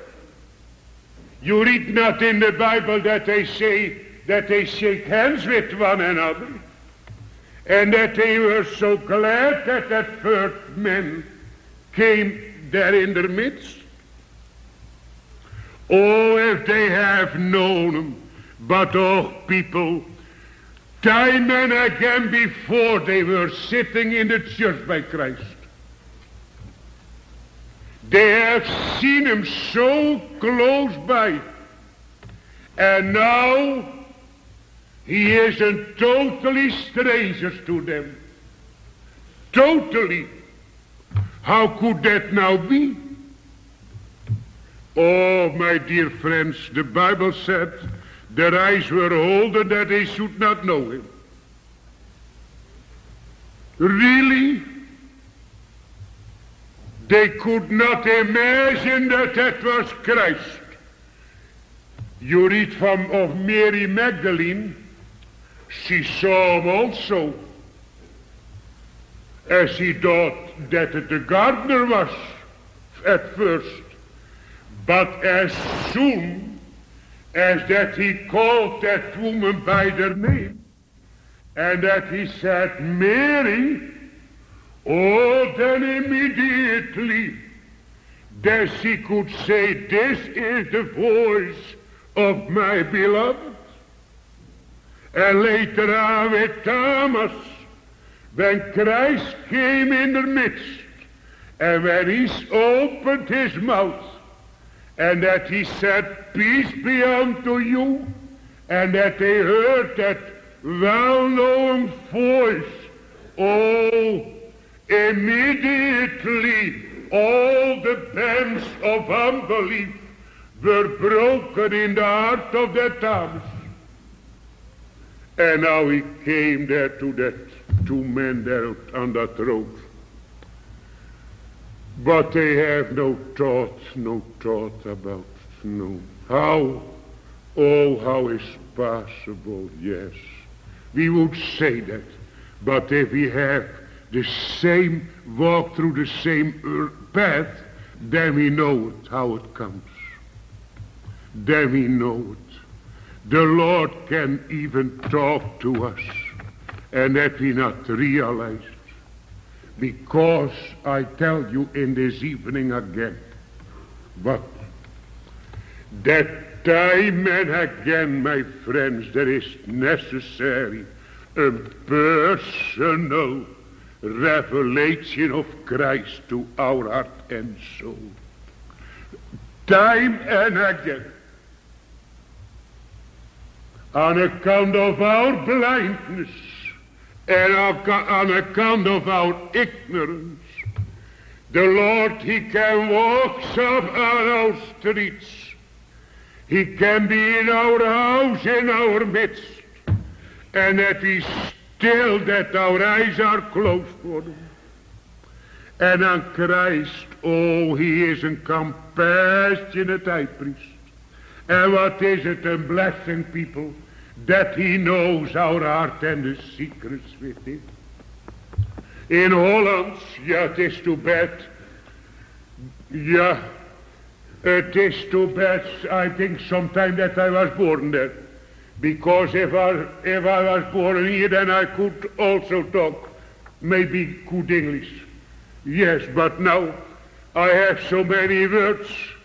Speaker 1: You read not in the Bible that they say that they shake hands with one another, and that they were so glad that that first man came there in their midst. Oh, if they have known him, but oh, people, time and again before they were sitting in the church by Christ, they have seen him so close by, and now he is a totally stranger to them. Totally. How could that now be? Oh, my dear friends, the Bible said their eyes were older that they should not know him. Really? They could not imagine that that was Christ. You read of Mary Magdalene. She saw him also, as she thought that the gardener was at first. But as soon as that he called that woman by their name, and that he said, Mary, oh, then immediately that she could say, this is the voice of my beloved. And later on with Thomas, when Christ came in the midst, and when he opened his mouth, and that he said, peace be unto you, and that they heard that well-known voice, oh, immediately all the bands of unbelief were broken in the heart of that Thomas. And now he came there to that two men there on that road. But they have no thought about how, oh, how is possible, yes. We would say that, but if we have the same, walk through the same path, then we know it, how it comes. Then we know it. The Lord can even talk to us, and that we not realize it. Because I tell you in this evening again, but that time and again, my friends, there is necessary a personal revelation of Christ to our heart and soul. Time and again. On account of our blindness and on account of our ignorance, the Lord, He can walk some on our streets. He can be in our house, in our midst, and that is still that our eyes are closed for Him. And on Christ, oh, He is a compassionate high priest. And what is it, a blessing, people, that He knows our heart and the secrets within. In Holland, yeah, it is too bad. Yeah, it is too bad, I think, sometime that I was born there. Because if I was born here, then I could also talk maybe good English. Yes, but now I have so many words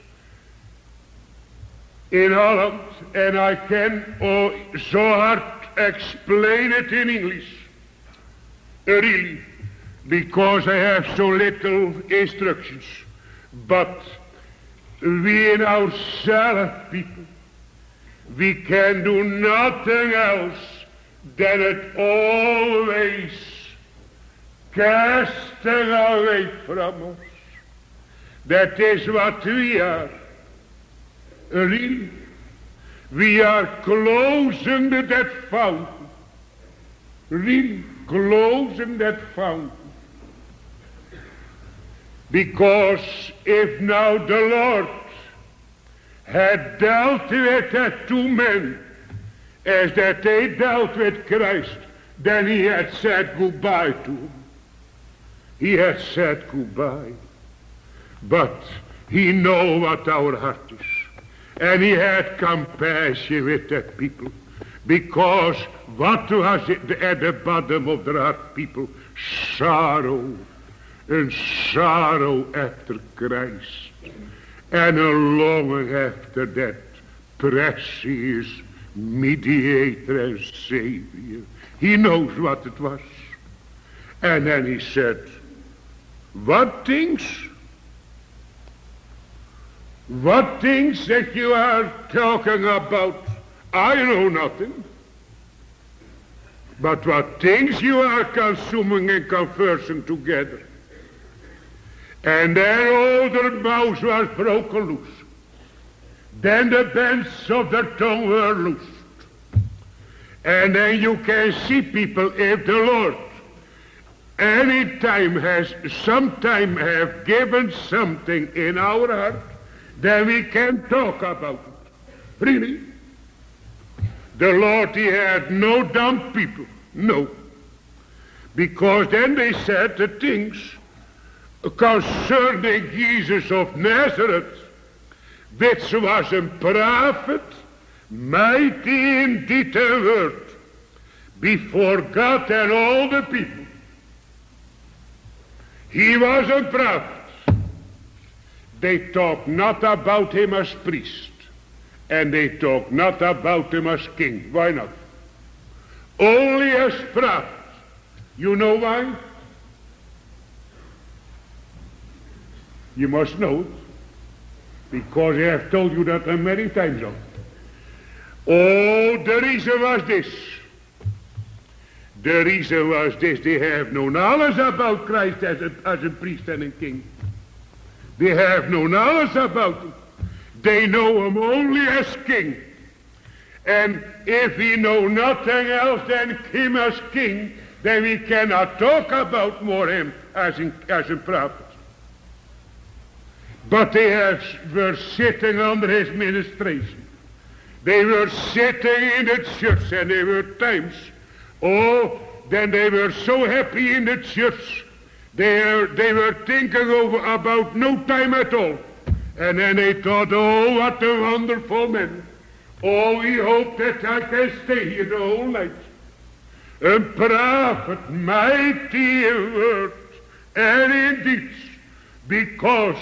Speaker 1: in Holland, and I can so hard explain it in English. Really, because I have so little instructions. But we in ourselves, people, we can do nothing else than it always casting away from us. That is what we are. Really, we are closing that fountain. Really, closing that fountain. Because if now the Lord had dealt with that two men as that they dealt with Christ, then He had said goodbye to him. He had said goodbye. But He knows what our heart is. And He had compassion with that people. Because what was it at the bottom of their heart, people? Sorrow. And sorrow after Christ. And a longing after that precious mediator and Savior. He knows what it was. And then He said, what things? What things that you are talking about? I know nothing. But what things you are consuming and conversing together. And then all their mouths was broken loose. Then the bands of their tongue were loosed. And then you can see, people, if the Lord sometime have given something in our heart, then we can talk about it. Really. The Lord, He had no dumb people. No. Because then they said the things concerning Jesus of Nazareth, which was a prophet, mighty in deed and word, before God and all the people. He was a prophet. They talk not about Him as priest, and they talk not about Him as king. Why not? Only as prophet. You know why? You must know it, because I have told you that many times now. Oh, the reason was this. The reason was this: they have no knowledge about Christ as a priest and a king. They have no knowledge about Him. They know Him only as king. And if we know nothing else than Him as king, then we cannot talk about more Him as a prophet.
Speaker 2: But they were sitting under his ministration. They were sitting in the church, and there were times, then they were so happy in the church, they were thinking about no time at all. And then they thought, what a wonderful man. We hope that I can stay here the whole night. A prophet, mighty in word and in deeds, because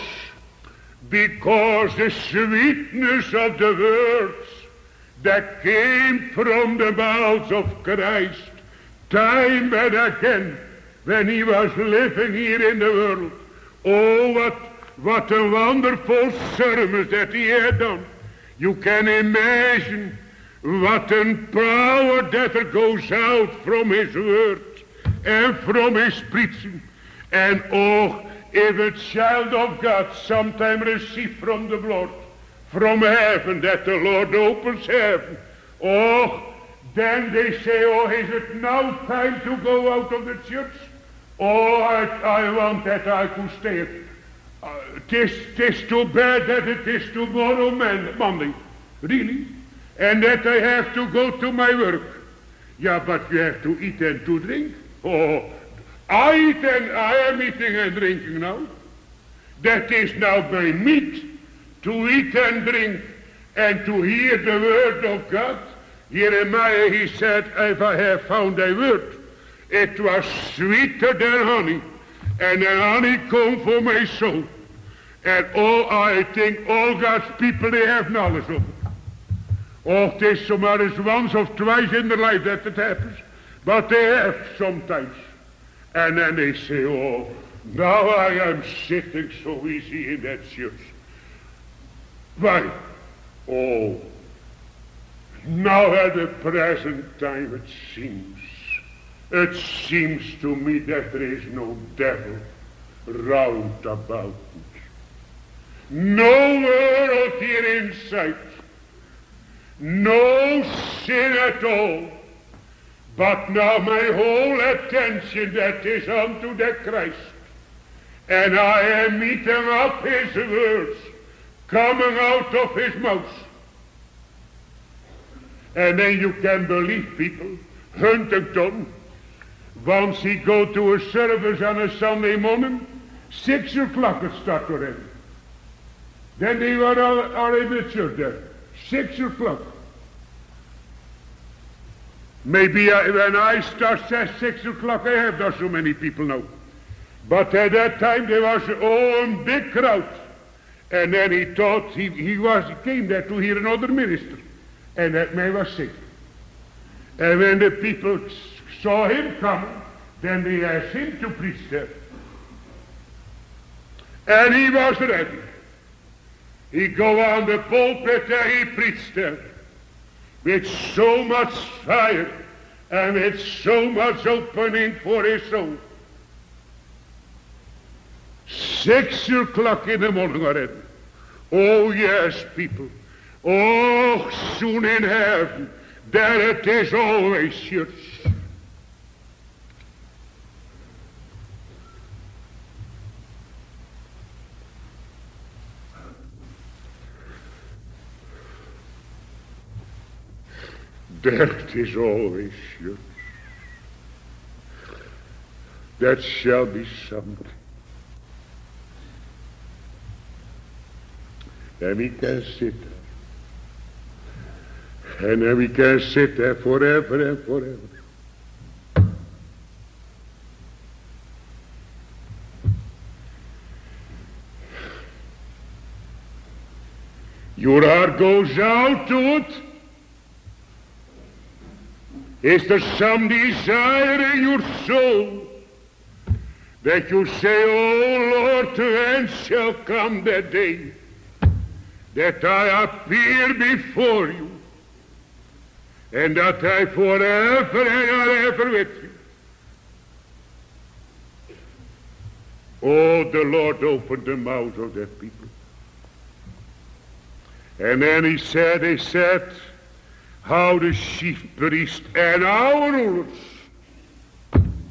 Speaker 2: the sweetness of the words that came from the mouth of Christ, time and again, when he was living here in the world. What a wonderful service that he had done. You can imagine what a power that goes out from his word and from his preaching. And if a child of God sometime receive from the Lord, from heaven, that the Lord opens heaven, then they say, is it now time to go out of the church? I want that I could stay. Tis too bad that it is tomorrow Monday, really, and that I have to go to my work. Yeah, but you have to eat and to drink. I am eating and drinking now. That is now my meat, to eat and drink, and to hear the word of God. Jeremiah, he said, if I have found thy word, it was sweeter than honey, and the honeycomb for my soul. And I think all God's people, they have knowledge of it. It is somewhere once or twice in their life that it happens, but they have sometimes. And then they say, now I am sitting so easy in that church. Why? Now at the present time it seems to me that there is no devil round about me. No world here in sight. No sin at all. But now my whole attention that is unto the Christ. And I am eating up his words coming out of his mouth. And then you can believe people, Huntington, once he go to a service on a Sunday morning, 6 o'clock it start already. Then they were all in the church there, 6 o'clock. Maybe when I start at 6 o'clock, I have not so many people now. But at that time there was a big crowd. And then he thought he came there to hear another minister. And that man was sick. And when the people saw him coming, then they asked him to preach there. And he was ready. He go on the pulpit and he preached there with so much fire and with so much opening for his soul. 6 o'clock in the morning already. Oh yes, people. Oh, soon in heaven, there it is always church. There it is always church. That shall be something. And we can sit there. And then we can sit there forever and forever. Your heart goes out to it. Is there some desire in your soul that you say, oh Lord, when shall come that day that I appear before you, and that I forever and ever with you? Oh, the Lord opened the mouth of that people. And then he said, how the chief priest and our rulers,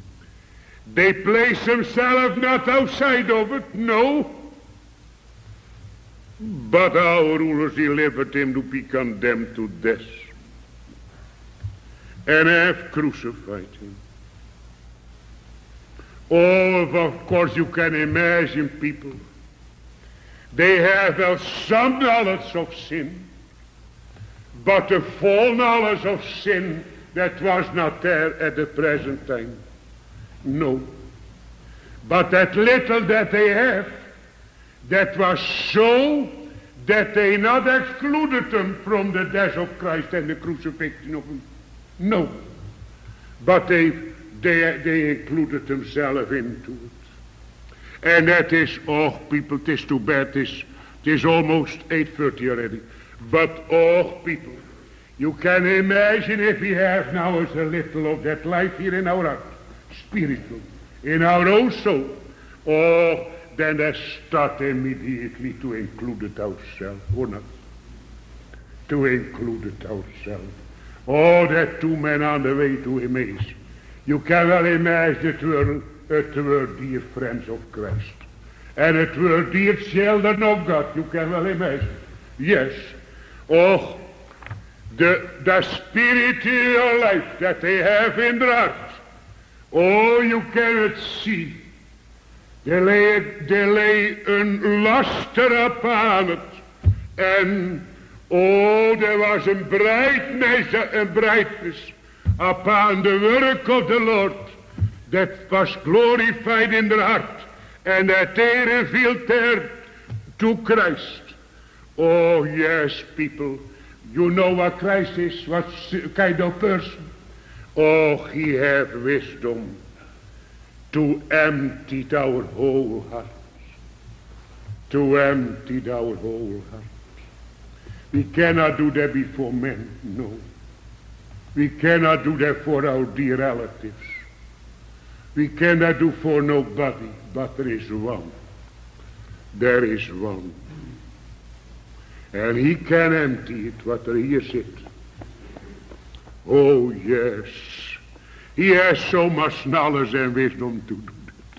Speaker 2: they place themselves not outside of it, no, But our rulers delivered him to be condemned to death, and have crucified him. Oh, of course you can imagine people. They have well some knowledge of sin, but the full knowledge of sin that was not there at the present time. No. But that little that they have, that was so that they not excluded them from the death of Christ and the crucifixion of him. No. But they included themselves into it. And that is, oh people, it is too bad, it is almost 8:30 already. But oh people, you can imagine if we have now as a little of that life here in our heart, spiritual, in our own soul, oh, then let's start immediately to include it ourselves, or not? To include it ourselves. Oh, that two men on the way to Emmaus. You can well imagine it were dear friends of Christ. And it were dear children of God. You can well imagine. Yes. Oh, the spiritual life that they have in their heart. Oh, you cannot see. They lay een luster upon it. And oh, there was a brightness upon the work of the Lord that was glorified in their heart, and that they revealed there to Christ. Oh yes, people, you know what Christ is, what kind of person. Oh, he have wisdom to empty our whole hearts. To empty our whole hearts. We cannot do that before men, no. We cannot do that for our dear relatives. We cannot do for nobody, but there is one. There is one. And he can empty it, what he is it. Oh yes. He has so much knowledge and wisdom to do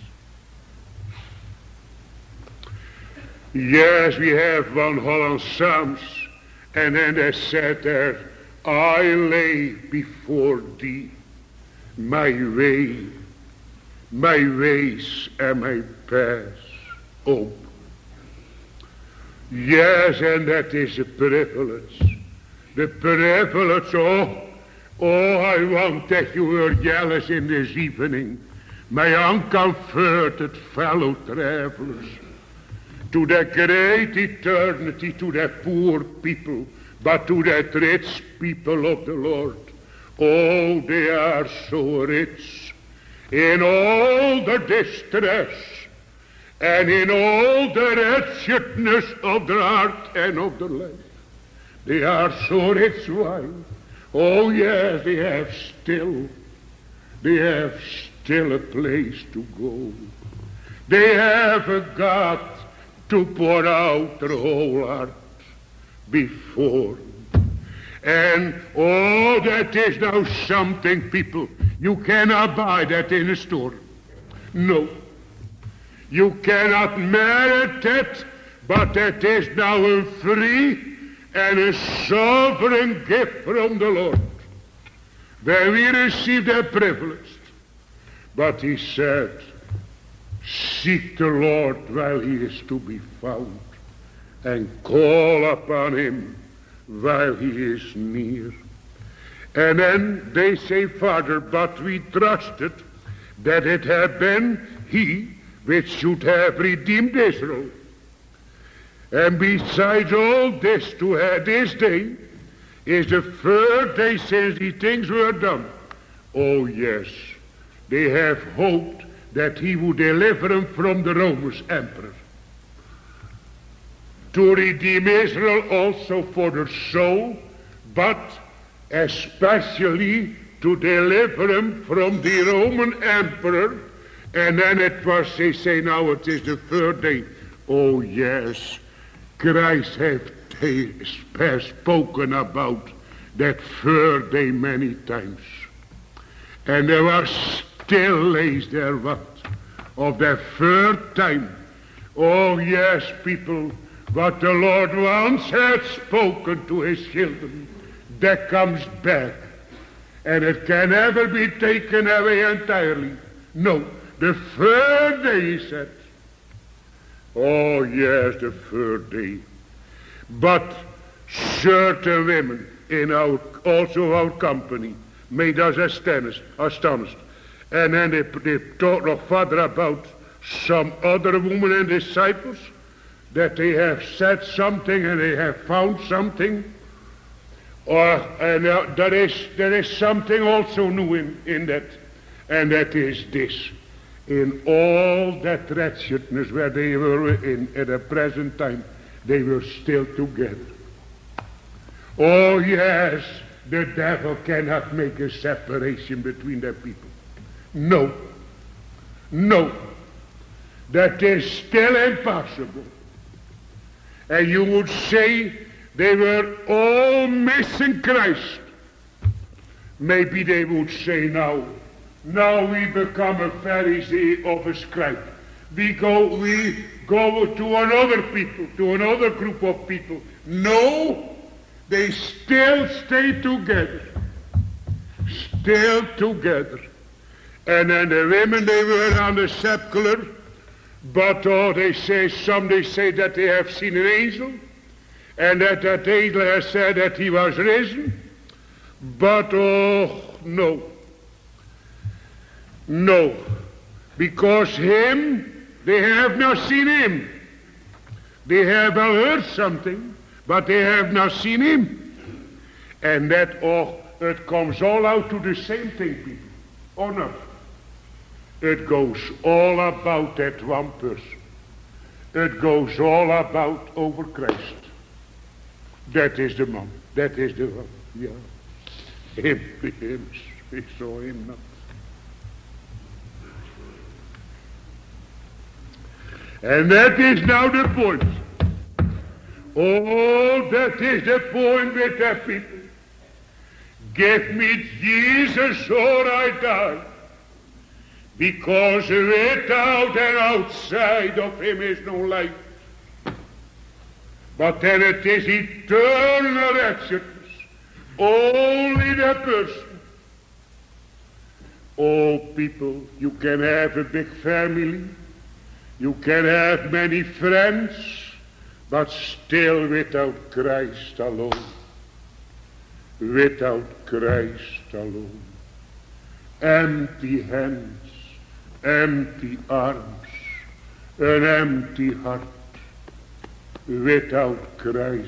Speaker 2: that. Yes, we have one Holland Psalms, and then they said there, I lay before thee my way, my ways and my paths open. Yes, and that is a privilege. The privilege, oh, I want that you were jealous in this evening, my uncomforted fellow travelers, to the great eternity, to the poor people, but to that rich people of the Lord. Oh, they are so rich in all the distress and in all the wretchedness of their heart and of their life. They are so rich. Why? Oh yes, they have still a place to go. They have a God to pour out their whole heart before. And oh, that is now something, people. You cannot buy that in a store. No. You cannot merit it, but that is now a free and a sovereign gift from the Lord. When we receive that privilege. But he said, seek the Lord while he is to be found, and call upon him while he is near. And then they say, Father, but we trusted that it had been he which should have redeemed Israel. And besides all this, to have this day is the third day since these things were done. Oh yes, they have hoped that he would deliver them from the Roman emperor. To redeem Israel also for their soul, but especially to deliver them from the Roman emperor. And then it was, they say now it is the third day. Oh yes, Christ has spoken about that third day many times. And there was still lays there what? Of that third time. Oh yes, people, What the Lord once had spoken to his children, that comes back. And it can never be taken away entirely. No, the third day, he said. Oh, yes, the third day. But certain women in also our company made us astonished. And then they talked noch further about some other women and disciples, that they have said something and they have found something. There is something also new in that. And that is this. In all that wretchedness where they were in at the present time, they were still together. Oh yes, the devil cannot make a separation between the people. No. That is still impossible. And you would say they were all missing Christ. Maybe they would say now we become a Pharisee of a scribe. We go to another people, to another group of people. No, they still stay together. Still together. And then the women, they were on the sepulchre. But some they say that they have seen an angel. And that angel has said that he was risen. But no. No. Because him, they have not seen him. They have well heard something, but they have not seen him. And that, it comes all out to the same thing, people. Or not? It goes all about that one person. It goes all about over Christ. That is the man. That is the one. Yeah. Him. We saw him not. And that is now the point. Oh, that is the point with the people. Give me Jesus or I die. Because without and outside of him is no life. But then it is eternal wretchedness. Only the person. Oh, people, you can have a big family. You can have many friends, but still without Christ alone. Without Christ alone. Empty hands, empty arms, an empty heart, without Christ.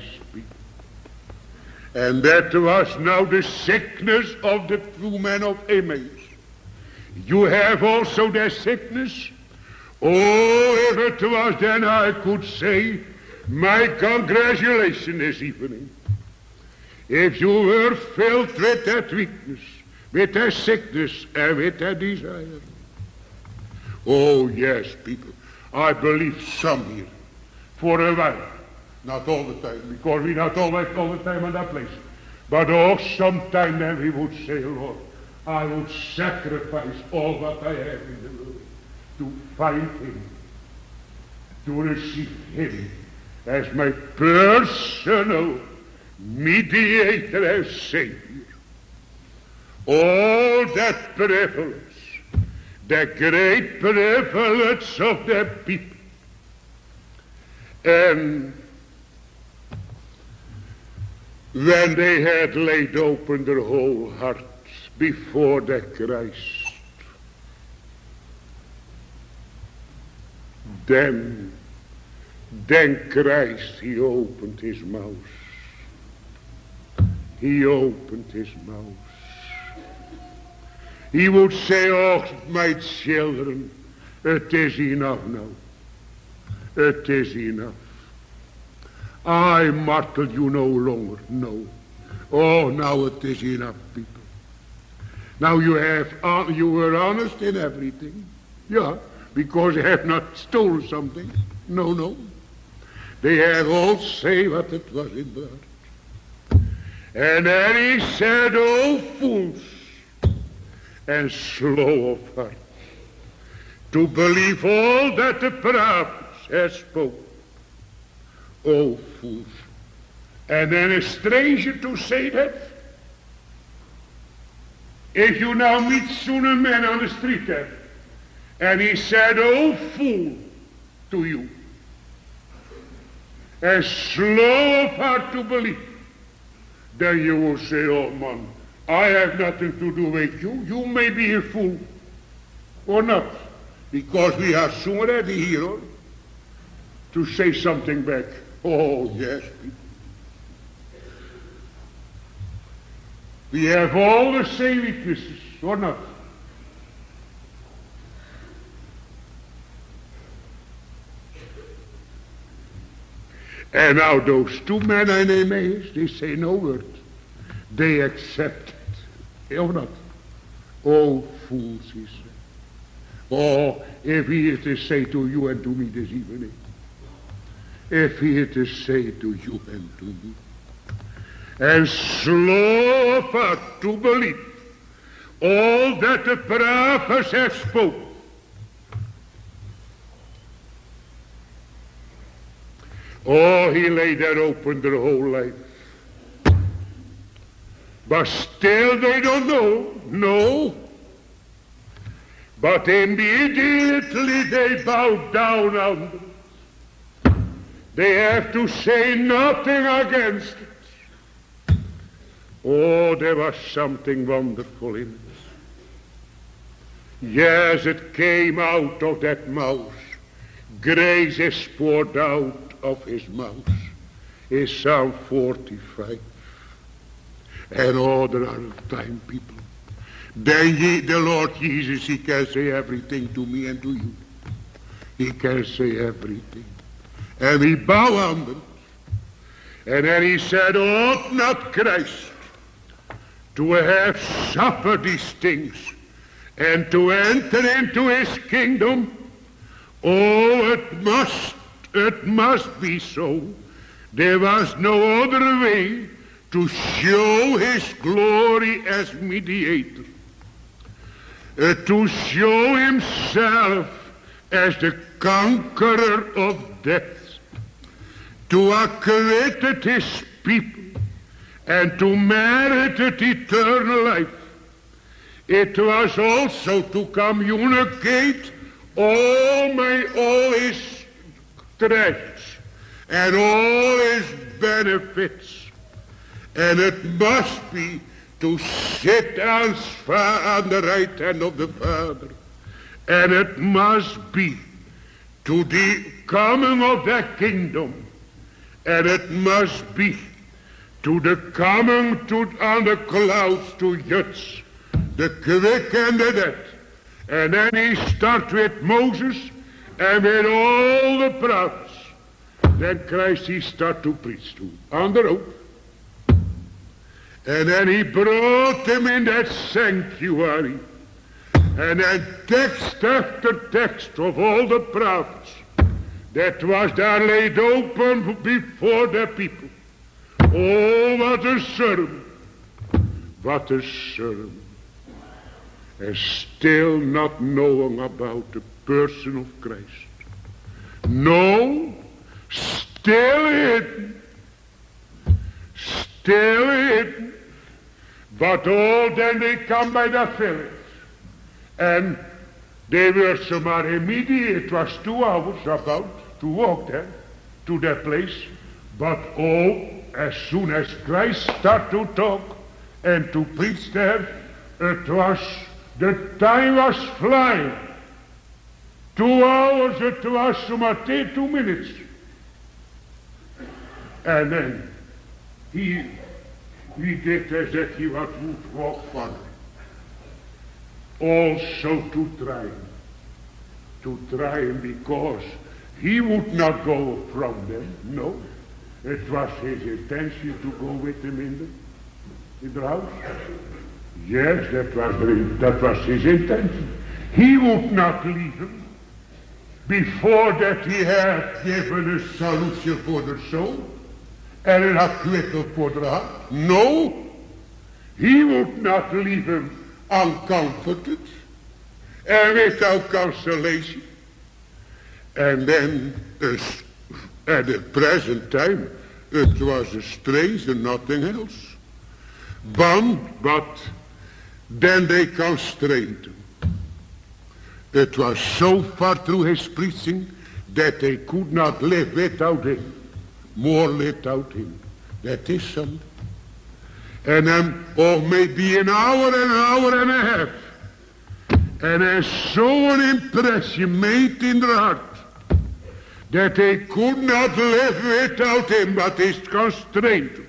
Speaker 2: And that was now the sickness of the two men of Emmaus. You have also their sickness. Oh, if it was, then I could say, my congratulations this evening. If you were filled with that weakness, with that sickness, and with that desire. Oh, yes, people. I believe some here, for a while, not all the time, because we're not always all the time on that place. But sometime then we would say, Lord, I would sacrifice all what I have in the world to find him, to receive him as my personal mediator and Savior. All that privilege, the great privilege of the people. And when they had laid open their whole hearts before the Christ, then Christ, he opened his mouth. He opened his mouth. He would say, oh, my children, it is enough now. It is enough. I martel you no longer. No. Oh, now it is enough, people. Now you were honest in everything. Yeah, because you have not stolen something. No. They have all say what it was in the heart. And then he said, oh, fools, and slow of heart, to believe all that the prophets have spoken. Oh, fools. And then a stranger to say that? If you now meet soon a man on the street there, and he said, oh, fool, to you, and slow of heart to believe, then you will say, oh, man, I have nothing to do with you. You may be a fool or not, because we are soon ready here to say something back. Oh, yes, people. We have all the same weaknesses, or not? And now those two men and Emmaus, they say no word. They accept it, or not? Oh, fools, he said. Oh, if he is to say to you and to me this evening, if he is to say to you and to me, and slow of heart to believe all that the prophets have spoken. Oh, he lay there open their whole life. But still they don't know. No. But immediately they bow down on them. They have to say nothing against it. Oh, there was something wonderful in it. Yes, it came out of that mouth. Grace is poured out of his mouth. Is Psalm 45. And all there are time, people. Then the Lord Jesus, he can say everything to me and to you. He can say everything. And we bow under it. And then he said, ought not Christ to have suffered these things and to enter into his kingdom? Oh, it must be so. There was no other way to show his glory as mediator, to show himself as the conqueror of death, to acquit his people, and to merit eternal life. It was also to communicate all his treasures and all his benefits. And it must be to sit on the right hand of the Father. And it must be to the coming of that kingdom. And it must be to the coming on the clouds to judge the quick and the dead. And then he starts with Moses and with all the prophets. Then Christ he starts to preach to on the road. And then he brought him in that sanctuary. And then text after text of all the prophets that was there laid open before the people. Oh, what a sermon. What a sermon. And still not knowing about the person of Christ. No, still hidden. Still hidden. But oh, then they come by the village. And they were somewhere immediate. It was 2 hours about to walk there to that place. But oh, as soon as Christ started to talk and to preach there, the time was flying. 2 hours, it was somewhere 2 minutes. And then he did as if he would walk further. Also to try him because he would not go from them. No, it was his intention to go with him in the house. Yes, that was his intention. He would not leave him before that he had given a solution for the soul and an acquittal for the heart. No, he would not leave him uncomforted and without consolation. And then At the present time, it was a strange and nothing else. But then they constrained him. It was so far through his preaching that they could not live without him. More without him. That is something. And then, or maybe an hour and a half. And there's so an impression made in their heart that they could not live without him, but he's constrained,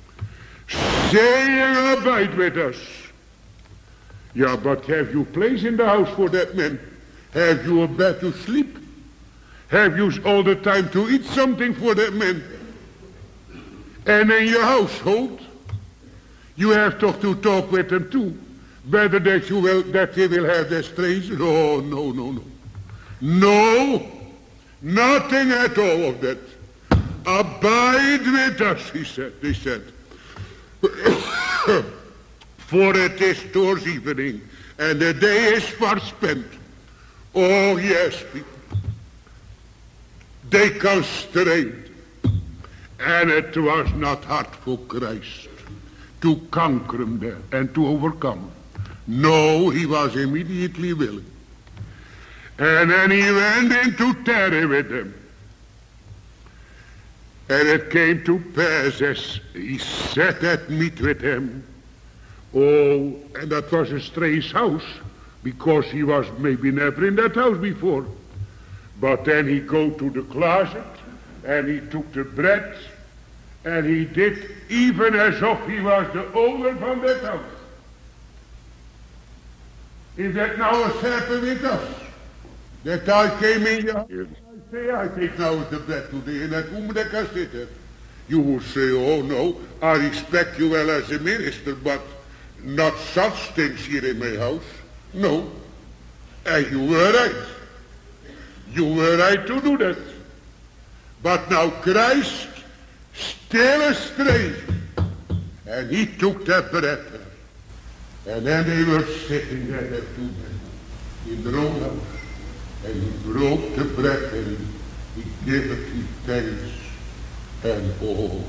Speaker 2: saying, abide with us. Yeah, but have you place in the house for that man? Have you a bed to sleep? Have you all the time to eat something for that man? And in your household, you have to talk with him too. Whether that he will have that strange. Oh, no. No, nothing at all of that. Abide with us, he said. For it is towards evening, and the day is far spent. Oh, yes, people. They constrained. And it was not hard for Christ to conquer him there and to overcome him. No, he was immediately willing. And then he went into tarry with them. And it came to pass as he sat at meat with them. Oh, and that was a strange house, because he was maybe never in that house before. But then he go to the closet, and he took the bread, and he did even as if he was the owner from that house. If that now has happened with us, that I came in here, I say, I take now the bread today, and that woman that can sit there. You will say, oh no, I respect you well as a minister, but not such things here in my house. No. And you were right. You were right to do that. But now Christ still a stranger. And he took that bread. And then they were sitting there, the two men, in their own house. And he broke the bread and he gave it his thanks. And oh,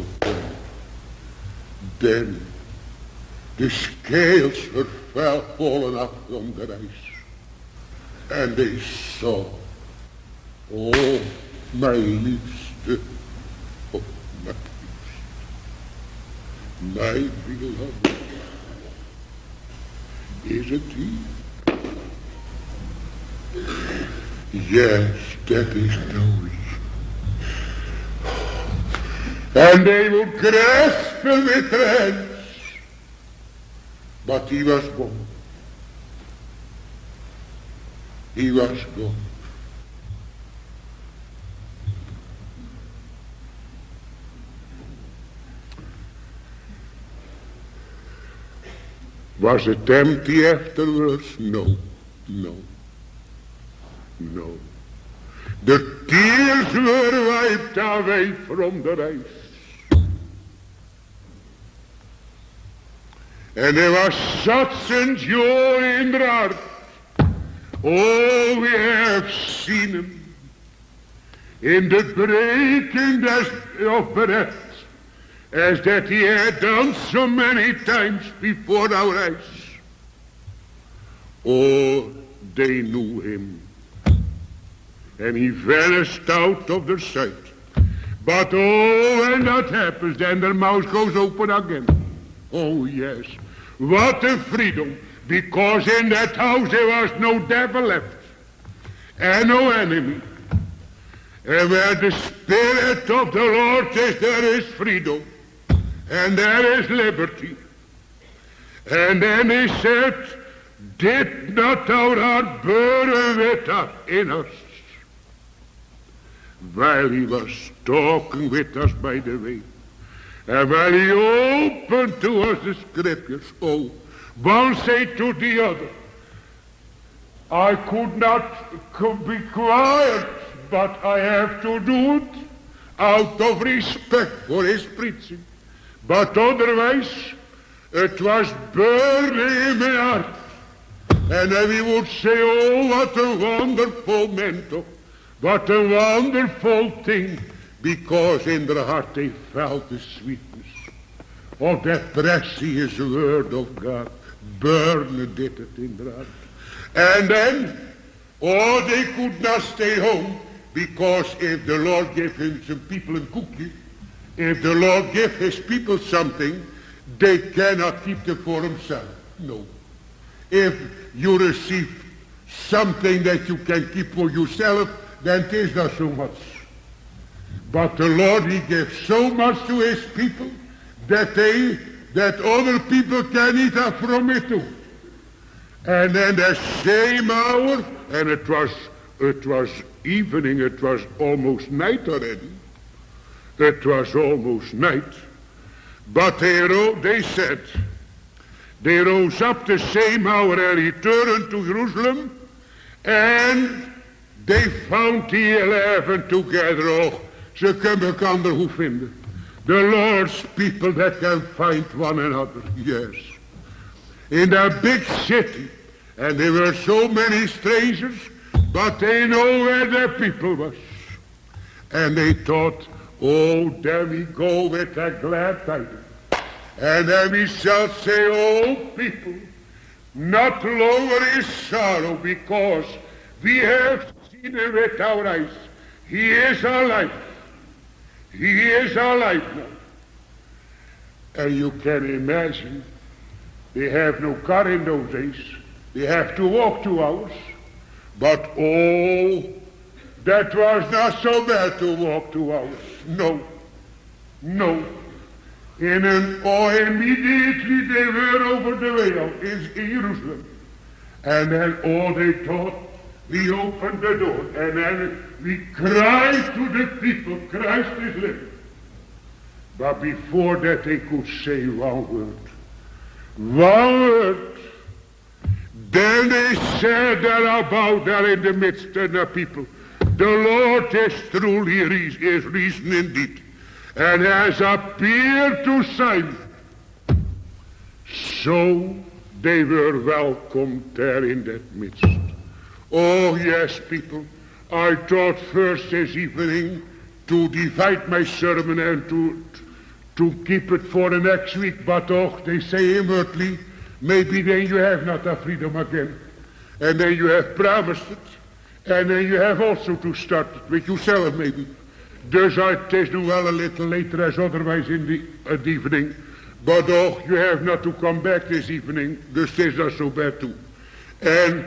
Speaker 2: then the scales were fallen off from their eyes. And they saw, oh, my liefste, oh, my liefste, my beloved, is it he? Yes, that is the and they would grasp him with their hands. But he was gone. He was gone. Was it empty afterwards? No. The tears were wiped away from their eyes. And there was such a joy in their heart. Oh, we have seen him in the breaking of bread, as that he had done so many times before our eyes. Oh, they knew him. And he vanished out of their sight. But oh, when that happens, then their mouth goes open again. Oh, yes. What a freedom. Because in that house there was no devil left. And no enemy. And where the Spirit of the Lord is, there is freedom. And there is liberty. And then he said, did not our heart burn in us? While he was talking with us by the way. And while he opened to us the scriptures, oh, one said to the other, I could not be quiet, but I have to do it out of respect for his preaching. But otherwise, it was burning in my heart. And then we would say, oh, what a wonderful mentor. What a wonderful thing because in their heart they felt the sweetness of that precious word of God. Burned it in their heart. And then, they could not stay home, because if the Lord gave him some people a cookie, if the Lord gave his people something, they cannot keep it for themselves. No. If you receive something that you can keep for yourself, then it is not so much. But the Lord, he gave so much to his people that other people can eat up from it too. And then the same hour, and it was evening, it was almost night already. It was almost night. But they rose up the same hour and returned to Jerusalem, and they found the 11 together. Oh, ze kunnen elkaar goed vinden. The Lord's people that can find one another, yes. In that big city, and there were so many strangers, but they know where their people was. And they thought, oh, then we go with a glad tidings. And then we shall say, oh, people, not longer is sorrow, because we have seen him with our eyes. He is alive. He is alive now. And you can imagine, they have no car in those days. They have to walk 2 hours. But oh, that was not so bad to walk 2 hours. No, no. Immediately they were over the way out in Jerusalem. And then they thought, we opened the door, and then we cried to the people, Christ is living. But before that they could say one word. One word. Then they said there about there in the midst of the people, the Lord is truly is risen indeed, and has appeared to Simon. So they were welcomed there in that midst. Oh yes, people, I thought first this evening to divide my sermon and to keep it for the next week, but they say inwardly, maybe then you have not a freedom again. And then you have promised it. And then you have also to start it with yourself maybe. Dus het is nu wel a little later as otherwise in the evening. But you have not to come back this evening. Dus het is not so bad too. And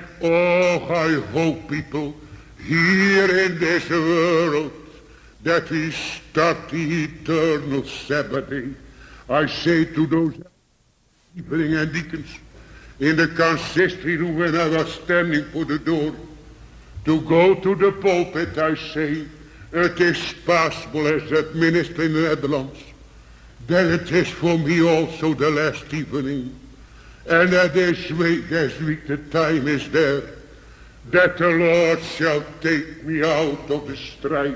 Speaker 2: I hope, people, here in this world, that we start the eternal Sabbath day. I say to those evening and deacons in the consistory room when I was standing for the door to go to the pulpit, I say, it is possible as that minister in the Netherlands, that it is for me also the last evening. And that this week the time is there, that the Lord shall take me out of the strife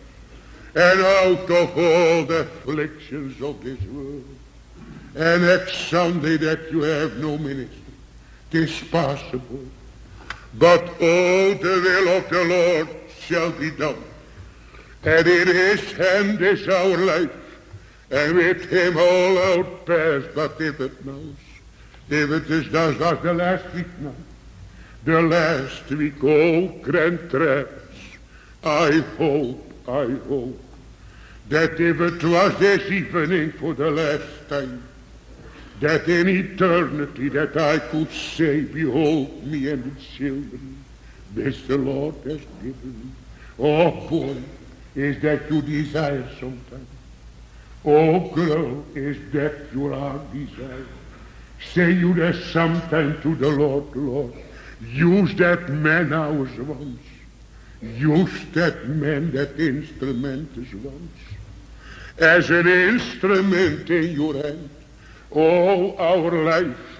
Speaker 2: and out of all the afflictions of this world. And next Sunday that you have no ministry, it is possible. But the will of the Lord shall be done. And in his hand is our life, and with him all our past. But if it knows, if it is that was the last week now, the last week, grand Travis, I hope, that if it was this evening for the last time, that in eternity that I could say, behold me and the children, this the Lord has given me. Oh boy, is that your desire sometimes? Oh girl, is that your heart desire? Say you that sometime to the Lord, use that man ours once. Use that man, that instrument as once. As an instrument in your hand. Oh, our life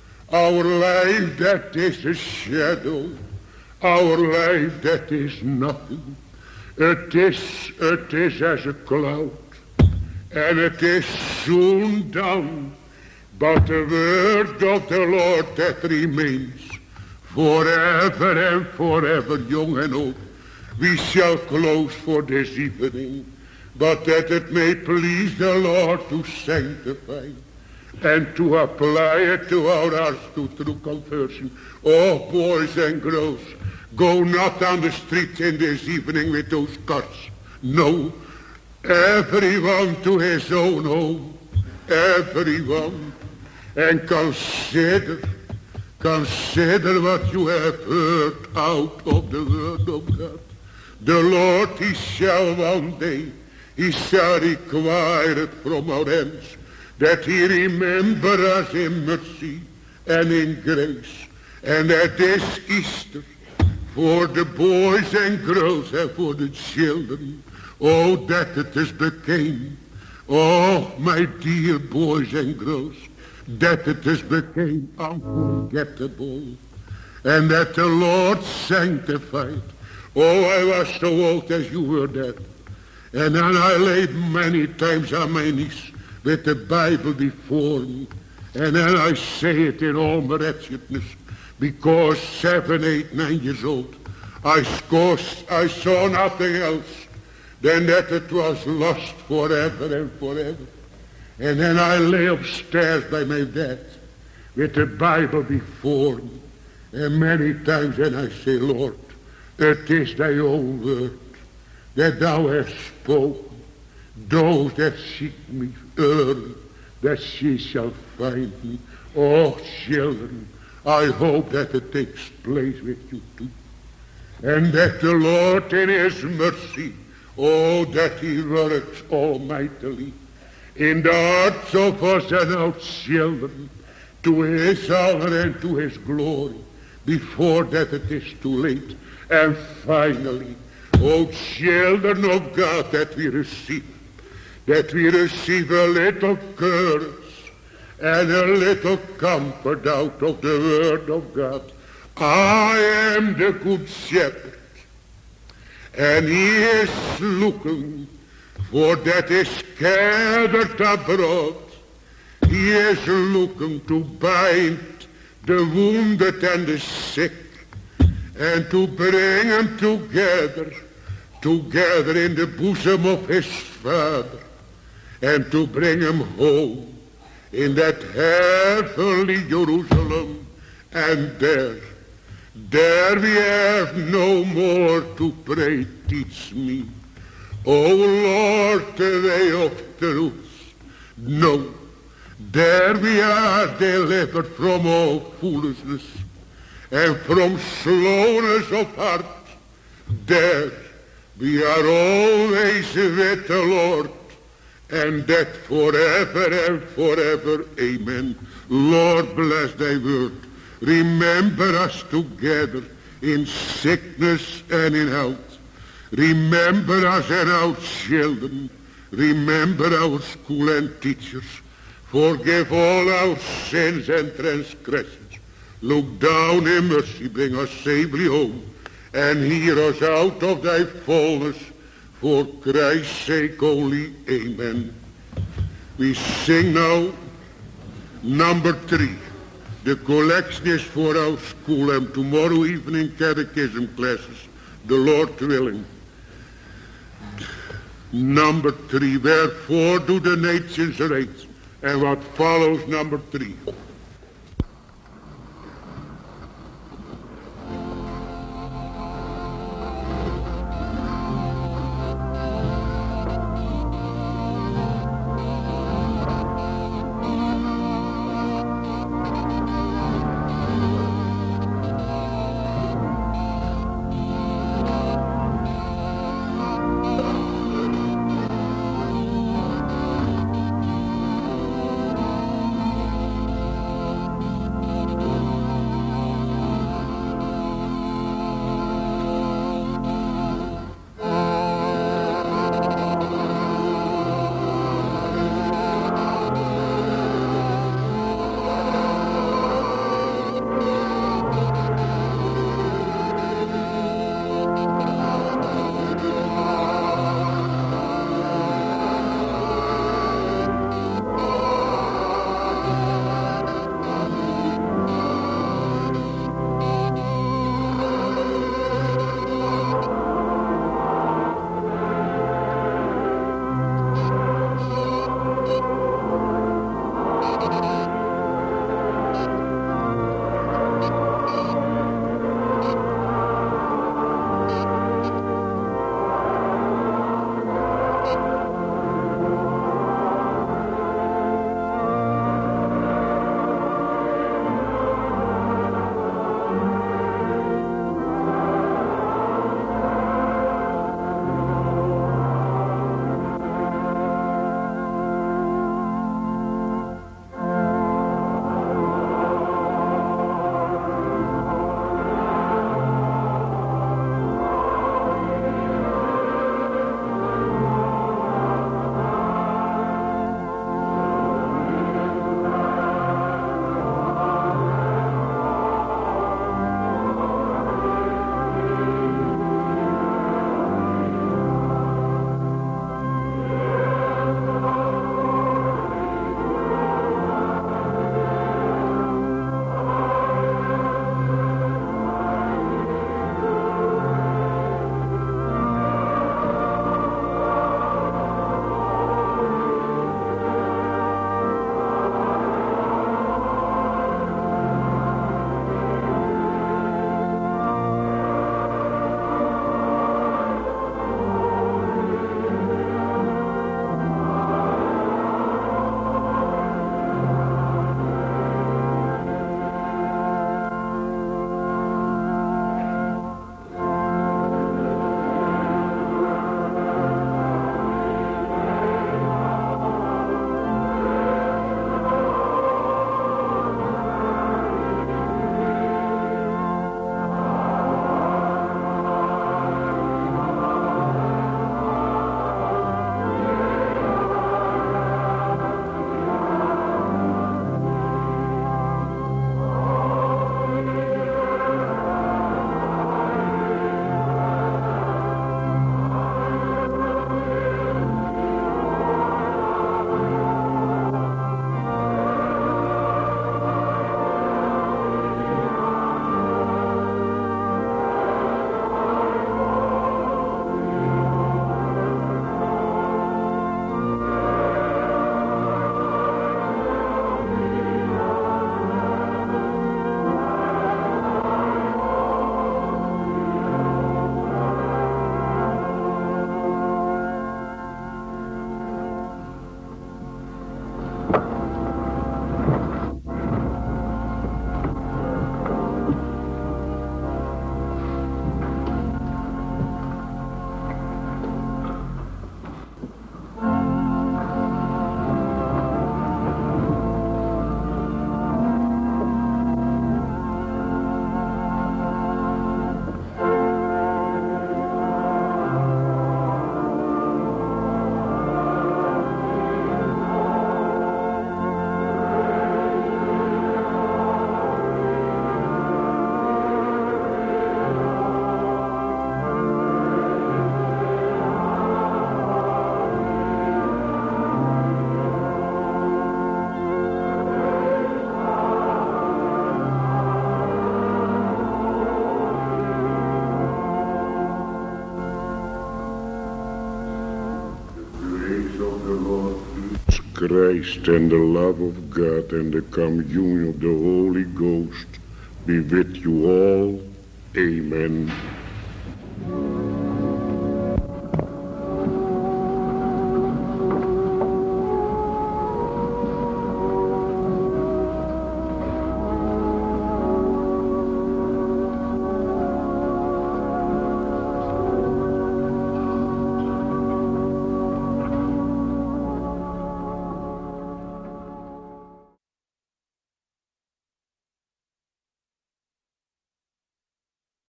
Speaker 2: that is a shadow, our life that is nothing. It is as a cloud, and it is soon done. But the word of the Lord that remains forever and forever, young and old. We shall close for this evening but that it may please the Lord to sanctify and to apply it to our hearts to true conversion. Oh, boys and girls, go not down the street in this evening with those cards. No, everyone to his own home, everyone, and consider what you have heard out of the word of God. The Lord, he shall one day, he shall require it from our hands, that he remember us in mercy and in grace, and that this Easter, for the boys and girls and for the children, oh, that it is became, oh, my dear boys and girls, that it is became unforgettable, and that the Lord sanctified. Oh, I was so old as you were that, and then I laid many times on my knees with the Bible before me, and then I say it in all my wretchedness, because 7, 8, 9 years old, I saw nothing else than that it was lost forever and forever. And then I lay upstairs by my bed with the Bible before me, and many times then I say, Lord, it is thy own word that thou hast spoken. Those that seek me early, that she shall find me. Oh, children, I hope that it takes place with you too. And that the Lord in his mercy, oh, that he works almightily in the hearts of us and our children, to his honor and to his glory, before that it is too late. And finally, oh, children of God, that we receive a little courage and a little comfort out of the word of God. I am the good shepherd, and he is looking for that is scattered abroad. He is looking to bind the wounded and the sick, and to bring them together in the bosom of his Father, and to bring them home in that heavenly Jerusalem. And there we have no more to pray, teach me, O Lord, the way of truth. No, there we are delivered from all foolishness and from slowness of heart. There we are always with the Lord, and that forever and forever. Amen. Lord, bless thy word. Remember us together in sickness and in health. Remember us and our children. Remember our school and teachers. Forgive all our sins and transgressions. Look down in mercy, bring us safely home, and hear us out of thy fullness, for Christ's sake only. Amen. We sing now number 3. The collection is for our school and tomorrow evening catechism classes, the Lord willing. Number 3, wherefore do the nations rage, and what follows number 3.
Speaker 1: Christ and the love of God and the communion of the Holy Ghost be with you all. Amen.